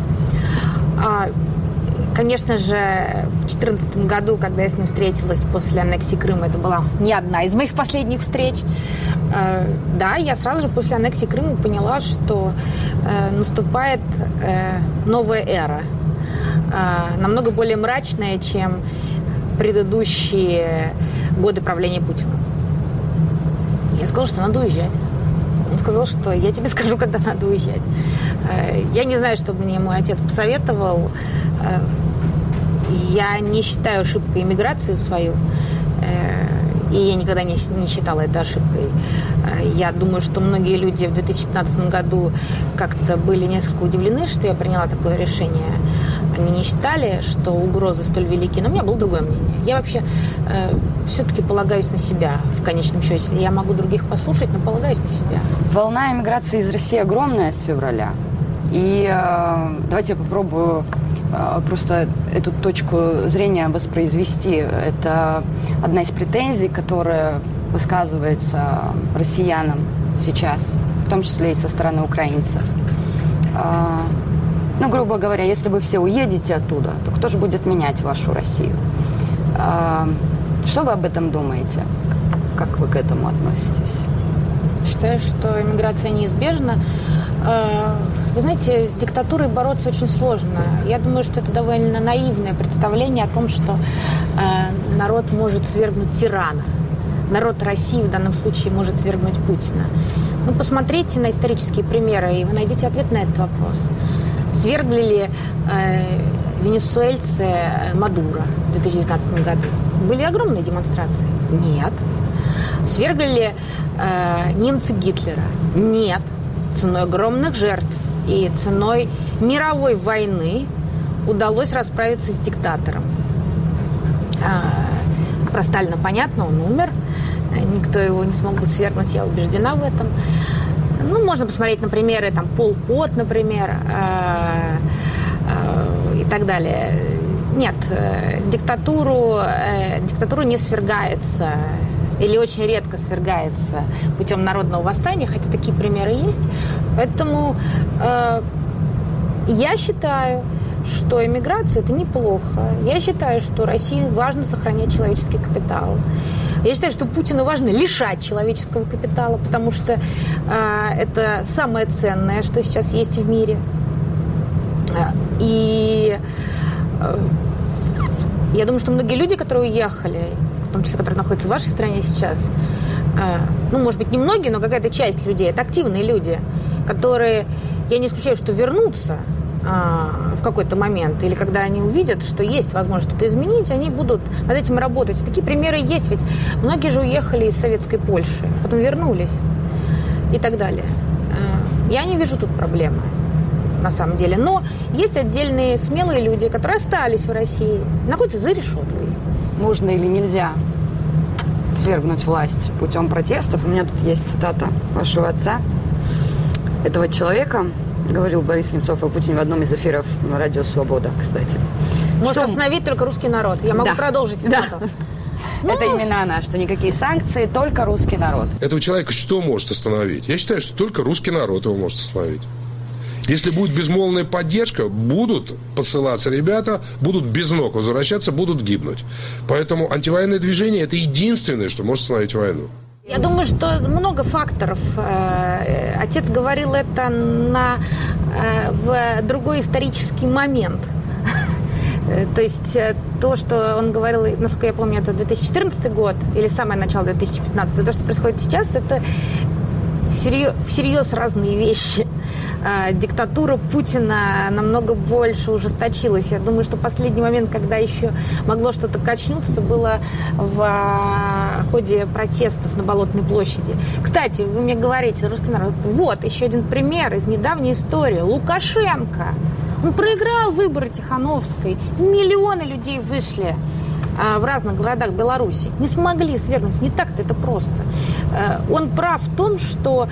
Конечно же, в две тысячи четырнадцатом году, когда я с ним встретилась после аннексии Крыма, это была не одна из моих последних встреч. Да, я сразу же после аннексии Крыма поняла, что наступает новая эра, намного более мрачная, чем предыдущие годы правления Путина. Я сказала, что надо уезжать. Он сказал, что я тебе скажу, когда надо уезжать. Я не знаю, что мне мой отец посоветовал. Я не считаю ошибкой иммиграцию свою, и я никогда не, не считала это ошибкой. Я думаю, что многие люди в две тысячи пятнадцатом году как-то были несколько удивлены, что я приняла такое решение. Они не считали, что угрозы столь велики, но у меня было другое мнение. Я вообще э, все-таки полагаюсь на себя в конечном счете. Я могу других послушать, но полагаюсь на себя. Волна эмиграции из России огромная с февраля. И э, давайте я попробую э, просто эту точку зрения воспроизвести. Это одна из претензий, которая высказывается россиянам сейчас, в том числе и со стороны украинцев. Э, ну, грубо говоря, если вы все уедете оттуда, то кто же будет менять вашу Россию? Э, что вы об этом думаете? Как вы к этому относитесь? Считаю, что иммиграция неизбежна. Вы знаете, с диктатурой бороться очень сложно. Я думаю, что это довольно наивное представление о том, что народ может свергнуть тирана. Народ России в данном случае может свергнуть Путина. Ну, посмотрите на исторические примеры, и вы найдете ответ на этот вопрос. Свергли ли венесуэльцы Мадуро в две тысячи девятнадцатом году? Были огромные демонстрации? Нет. Свергли ли э, немцы Гитлера? Нет. Ценой огромных жертв и ценой мировой войны удалось расправиться с диктатором. Э, про Сталина понятно, он умер. Никто его не смог бы свергнуть, я убеждена в этом. Ну, можно посмотреть на примеры, там, Пол Пот, например, э, э, и так далее. Нет, э, диктатуру, э, диктатуру не свергается или очень редко свергается путем народного восстания, хотя такие примеры есть. Поэтому э, я считаю, что иммиграция – это неплохо. Я считаю, что России важно сохранять человеческий капитал. Я считаю, что Путину важно лишать человеческого капитала, потому что э, это самое ценное, что сейчас есть в мире. И э, я думаю, что многие люди, которые уехали, в том числе, которые находятся в вашей стране сейчас, э, ну, может быть, не многие, но какая-то часть людей, это активные люди, которые, я не исключаю, что вернутся э, в какой-то момент, или когда они увидят, что есть возможность что-то изменить, они будут над этим работать. И такие примеры есть, ведь многие же уехали из советской Польши, потом вернулись и так далее. Э, я не вижу тут проблемы, на самом деле. Но есть отдельные смелые люди, которые остались в России, находятся за решеткой. Можно или нельзя свергнуть власть путем протестов? У меня тут есть цитата вашего отца. Этого человека, говорил Борис Немцов о Путине в одном из эфиров на радио «Свобода», кстати. Может что... остановить только русский народ. Я могу да. продолжить цитату. Да. Ну... Это именно она, что никакие санкции, только русский народ. Этого человека что может остановить? Я считаю, что только русский народ его может остановить. Если будет безмолвная поддержка, будут посылаться ребята, будут без ног возвращаться, будут гибнуть. Поэтому антивоенное движение – это единственное, что может остановить войну. Я думаю, что много факторов. Отец говорил это на, в другой исторический момент. То есть то, что он говорил, насколько я помню, это две тысячи четырнадцатый год или самое начало две тысячи пятнадцатого. То, что происходит сейчас, это всерьез разные вещи. Диктатура Путина намного больше ужесточилась. Я думаю, что последний момент, когда еще могло что-то качнуться, было в ходе протестов на Болотной площади. Кстати, вы мне говорите, русский народ, вот еще один пример из недавней истории. Лукашенко. Он проиграл выборы Тихановской. Миллионы людей вышли в разных городах Беларуси. Не смогли свергнуть. Не так-то это просто. Он прав в том, что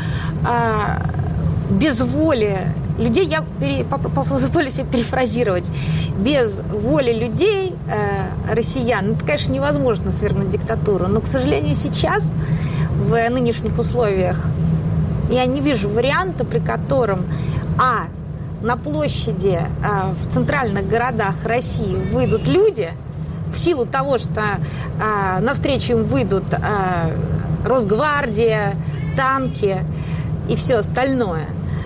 без воли людей, я пере, позволю себе перефразировать, без воли людей, э, россиян, это, конечно, невозможно свергнуть диктатуру, но, к сожалению, сейчас, в нынешних условиях, я не вижу варианта, при котором, а, на площади, э, в центральных городах России выйдут люди, в силу того, что э, навстречу им выйдут э, Росгвардия, танки и все остальное.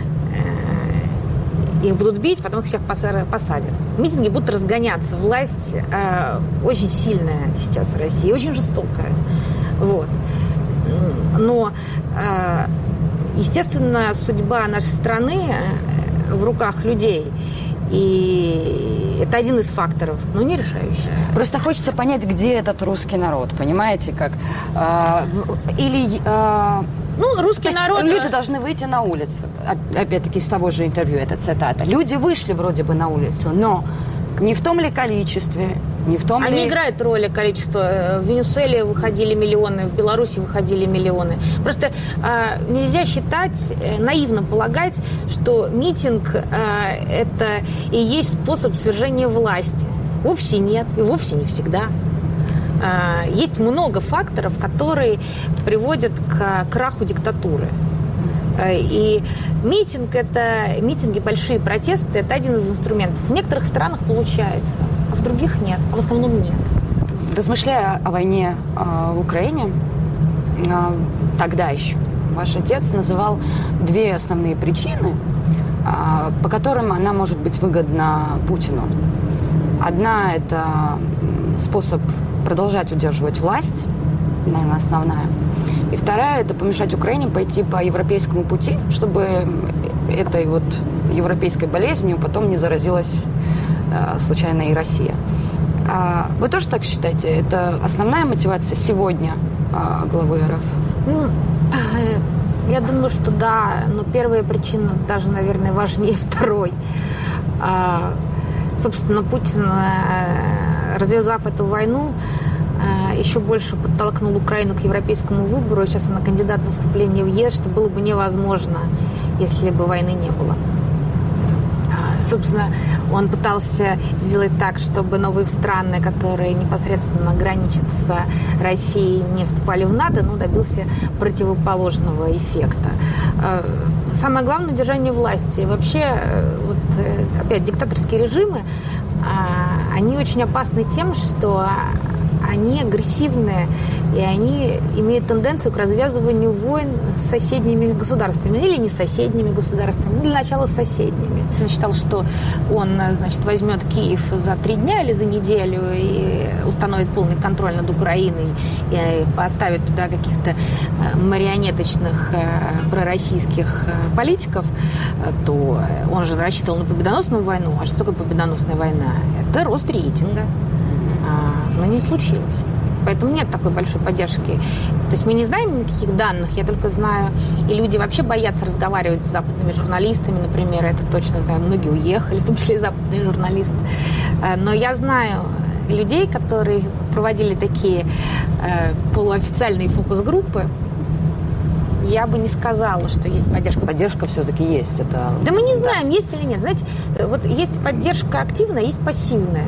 Их будут бить, потом их всех посадят. Митинги будут разгоняться. Власть э, очень сильная сейчас в России, очень жестокая. Вот. Но, э, естественно, судьба нашей страны в руках людей. И это один из факторов, но не решающий. Просто хочется понять, где этот русский народ, понимаете, как... Э, или... Э, ну, русский народ... Люди должны выйти на улицу. Опять-таки, из того же интервью, это цитата. Люди вышли вроде бы на улицу, но не в том ли количестве, не в том Они ли... играют роли количества. В Венесуэле выходили миллионы, в Беларуси выходили миллионы. Просто э, нельзя считать, э, наивно полагать, что митинг э, это и есть способ свержения власти. Вовсе нет, и вовсе не всегда. Э, есть много факторов, которые приводят к краху диктатуры. И митинг это, митинги, большие протесты, это один из инструментов. В некоторых странах получается, а в других нет, а в основном нет. Размышляя о войне э, в Украине, э, тогда еще ваш отец называл две основные причины, э, по которым она может быть выгодна Путину. Одна – это способ продолжать удерживать власть, наверное, основная. И вторая – это помешать Украине пойти по европейскому пути, чтобы этой вот европейской болезнью потом не заразилась э, случайно и Россия. А вы тоже так считаете? Это основная мотивация сегодня э, главы эр эф? Ну, я думаю, что да, но первая причина даже, наверное, важнее второй. А, собственно, Путин, развязав эту войну, еще больше подтолкнул Украину к европейскому выбору. Сейчас она кандидат на вступление в ЕС, что было бы невозможно, если бы войны не было. Собственно, он пытался сделать так, чтобы новые страны, которые непосредственно граничат с Россией, не вступали в НАТО, но добился противоположного эффекта. Самое главное – удержание власти. Вообще, вот, опять, диктаторские режимы, они очень опасны тем, что они агрессивные, и они имеют тенденцию к развязыванию войн с соседними государствами, или не с соседними государствами, или для начала с соседними. Он считал, что он, значит, возьмет Киев за три дня или за неделю и установит полный контроль над Украиной и поставит туда каких-то марионеточных пророссийских политиков, то он же рассчитывал на победоносную войну. А что такое победоносная война? Это рост рейтинга. Но не случилось. Поэтому нет такой большой поддержки. То есть мы не знаем никаких данных, я только знаю, и люди вообще боятся разговаривать с западными журналистами, например, это точно знаю, многие уехали, в том числе и западные журналисты. Но я знаю людей, которые проводили такие полуофициальные фокус-группы. Я бы не сказала, что есть поддержка. Поддержка все-таки есть. Это... Да мы не знаем, да. Есть или нет. Знаете, вот есть поддержка активная, есть пассивная.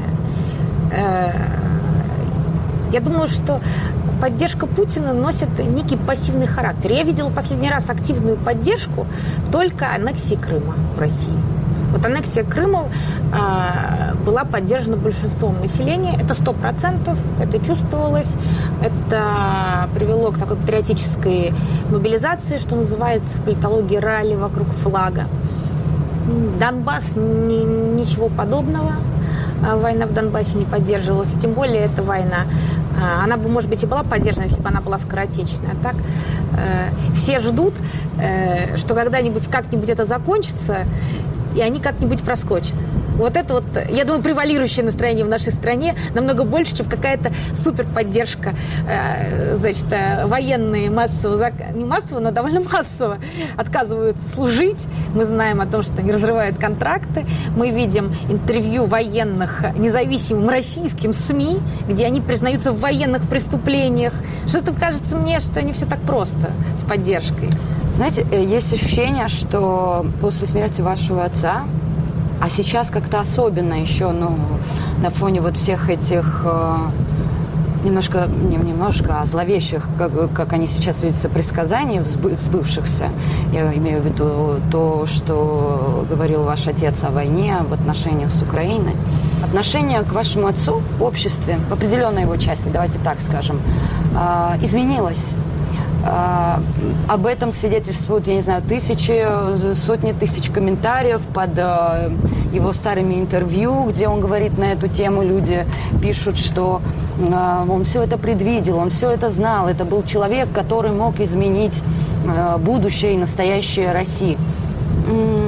Я думаю, что поддержка Путина носит некий пассивный характер. Я видела последний раз активную поддержку только аннексии Крыма в России. Вот аннексия Крыма э, была поддержана большинством населения. Это сто процентов, это чувствовалось. Это привело к такой патриотической мобилизации, что называется в политологии ралли вокруг флага. Донбасс ни, ничего подобного. Война в Донбассе не поддерживалась. И тем более эта война, она бы, может быть, и была поддержана, если бы она была скоротечная. А так э, все ждут, э, что когда-нибудь, как-нибудь это закончится, и они как-нибудь проскочат. Вот это вот, я думаю, превалирующее настроение в нашей стране намного больше, чем какая-то суперподдержка. Э, значит, военные массово, не массово, но довольно массово отказываются служить. Мы знаем о том, что они разрывают контракты. Мы видим интервью военных независимым российским СМИ, где они признаются в военных преступлениях. Что-то кажется мне, что не все так просто с поддержкой. Знаете, есть ощущение, что после смерти вашего отца, а сейчас как-то особенно еще, ну, на фоне вот всех этих э, немножко, не немножко, а зловещих, как, как они сейчас видятся, предсказаний сбывшихся, я имею в виду то, что говорил ваш отец о войне, об отношениях с Украиной. Отношение к вашему отцу в обществе, в определенной его части, давайте так скажем, э, изменилось. Uh, об этом свидетельствуют, я не знаю, тысячи, сотни тысяч комментариев под uh, его старыми интервью, где он говорит на эту тему. Люди пишут, что uh, он все это предвидел, он все это знал. Это был человек, который мог изменить uh, будущее и настоящее России. Mm,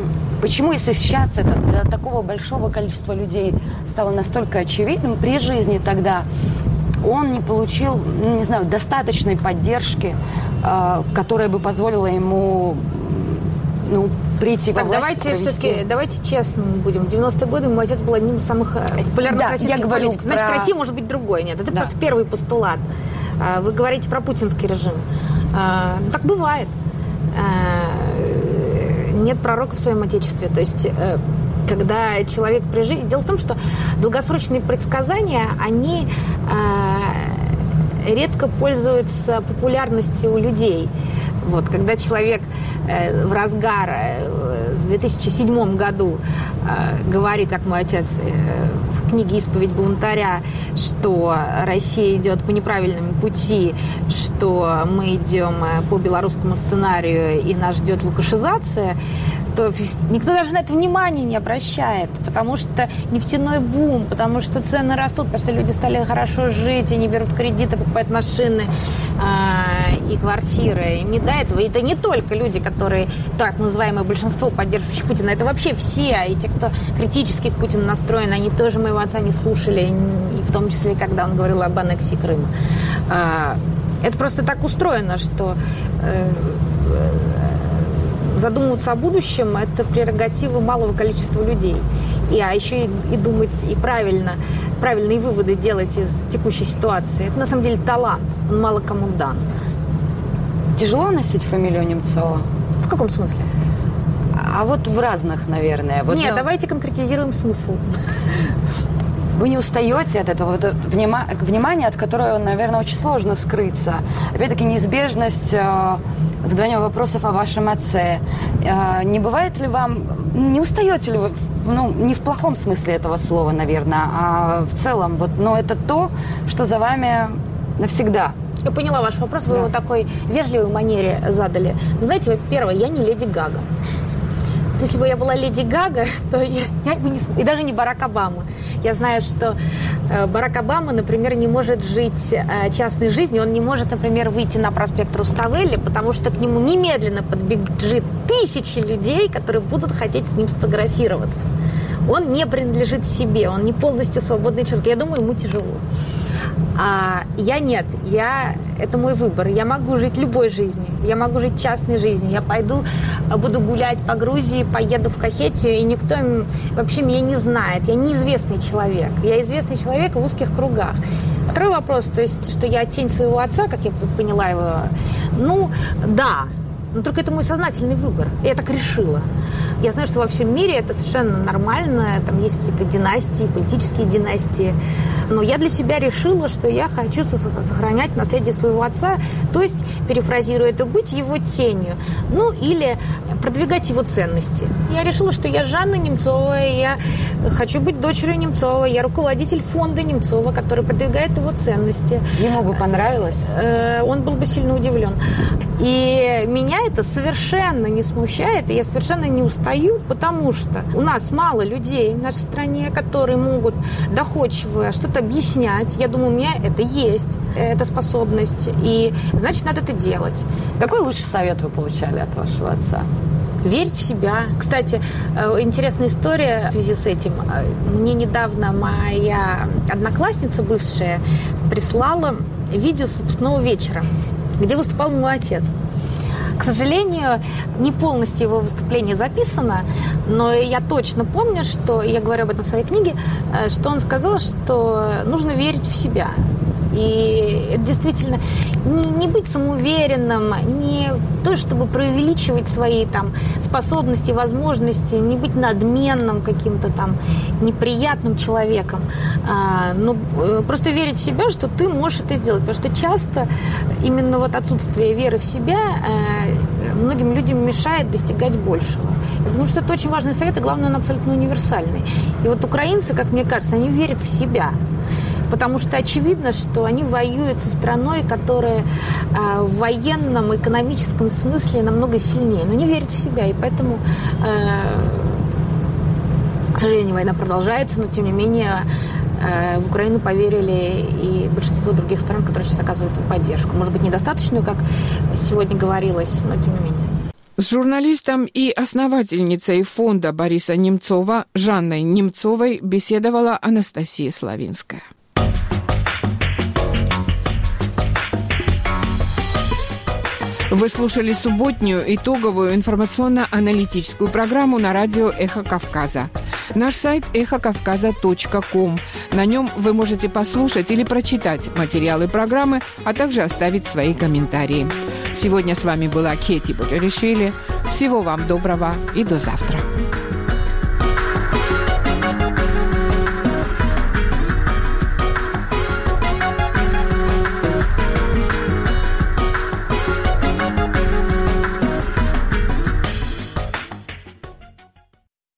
Почему, если сейчас это для такого большого количества людей стало настолько очевидным, при жизни тогда он не получил, не знаю, достаточной поддержки, которая бы позволила ему, ну, прийти во так, власть, давайте провести... все-таки, давайте честно будем. В девяностые годы мой отец был одним из самых популярных да, российских я говорю политиков. Значит, про... Россия может быть другой. Нет, это да. просто первый постулат. Вы говорите про путинский режим. Так бывает. Нет пророка в своем отечестве. То есть, когда человек при жизни... Дело в том, что долгосрочные предсказания, они редко пользуются популярностью у людей. Вот, когда человек э, в разгар э, в две тысячи седьмом году э, говорит, как мой отец э, в книге «Исповедь бунтаря», что Россия идет по неправильному пути, что мы идем по белорусскому сценарию и нас ждет лукашизация, то никто даже на это внимания не обращает, потому что нефтяной бум, потому что цены растут, потому что люди стали хорошо жить, они берут кредиты, покупают машины э, и квартиры. И не до этого. И это не только люди, которые, так называемое большинство, поддерживающие Путина, это вообще все. И те, кто критически к Путину настроены, они тоже моего отца не слушали, и в том числе, когда он говорил об аннексии Крыма. Э, это просто так устроено, что... Э, задумываться о будущем – это прерогатива малого количества людей. И, а еще и, и думать, и правильно, правильные выводы делать из текущей ситуации. Это на самом деле талант, он мало кому дан. Тяжело носить фамилию Немцова? В каком смысле? А вот в разных, наверное. Вот Нет, я... давайте конкретизируем смысл. Вы не устаете от этого вот, внима... внимания, от которого, наверное, очень сложно скрыться. Опять-таки, неизбежность э, задавания вопросов о вашем отце. Э, не бывает ли вам... Не устаете ли вы, ну, не в плохом смысле этого слова, наверное, а в целом, вот, но это то, что за вами навсегда. Я поняла ваш вопрос, вы да. его в такой вежливой манере задали. Вы знаете, во-первых, я не Леди Гага. Если бы я была Леди Гага, то я, я бы не... И даже не Барак Обама. Я знаю, что э, Барак Обама, например, не может жить э, частной жизнью. Он не может, например, выйти на проспект Руставели, потому что к нему немедленно подбежит тысячи людей, которые будут хотеть с ним сфотографироваться. Он не принадлежит себе, он не полностью свободный человек. Я думаю, ему тяжело. А я нет, я, это мой выбор. Я могу жить любой жизнью, я могу жить частной жизнью. Я пойду, буду гулять по Грузии, поеду в Кахетию, и никто вообще меня не знает. Я неизвестный человек. Я известный человек в узких кругах. Второй вопрос, то есть, что я тень своего отца, как я поняла его, ну, да. Но только это мой сознательный выбор. Я так решила. Я знаю, что во всем мире это совершенно нормально. Там есть какие-то династии, политические династии. Но я для себя решила, что я хочу сохранять наследие своего отца. То есть, перефразируя это, быть его тенью. Ну, или продвигать его ценности. Я решила, что я Жанна Немцова, я хочу быть дочерью Немцова. Я руководитель фонда Немцова, который продвигает его ценности. Ему бы понравилось? Он был бы сильно удивлен. И меня это совершенно не смущает, и я совершенно не устаю, потому что у нас мало людей в нашей стране, которые могут доходчиво что-то объяснять. Я думаю, у меня это есть, эта способность, и значит, надо это делать. Какой лучший совет вы получали от вашего отца? Верить в себя. Кстати, интересная история в связи с этим. Мне недавно моя одноклассница бывшая прислала видео с выпускного вечера, где выступал мой отец. К сожалению, не полностью его выступление записано, но я точно помню, что, я говорю об этом в своей книге, что он сказал, что нужно верить в себя. И это действительно не, не быть самоуверенным, не то, чтобы преувеличивать свои там способности, возможности, не быть надменным каким-то там неприятным человеком, а, но просто верить в себя, что ты можешь это сделать. Потому что часто именно вот отсутствие веры в себя а, многим людям мешает достигать большего. Потому что это очень важный совет, и главное, он абсолютно универсальный. И вот украинцы, как мне кажется, они верят в себя. Потому что очевидно, что они воюют со страной, которая э, в военном, экономическом смысле намного сильнее, но не верит в себя. И поэтому, э, к сожалению, война продолжается, но тем не менее э, в Украину поверили и большинство других стран, которые сейчас оказывают им поддержку. Может быть, недостаточную, как сегодня говорилось, но тем не менее. С журналистом и основательницей фонда Бориса Немцова Жанной Немцовой беседовала Анастасия Славинская. Вы слушали субботнюю итоговую информационно-аналитическую программу на радио «Эхо Кавказа». Наш сайт эхо кавказа точка ком. На нем вы можете послушать или прочитать материалы программы, а также оставить свои комментарии. Сегодня с вами была Кети Боджаришвили. Всего вам доброго и до завтра.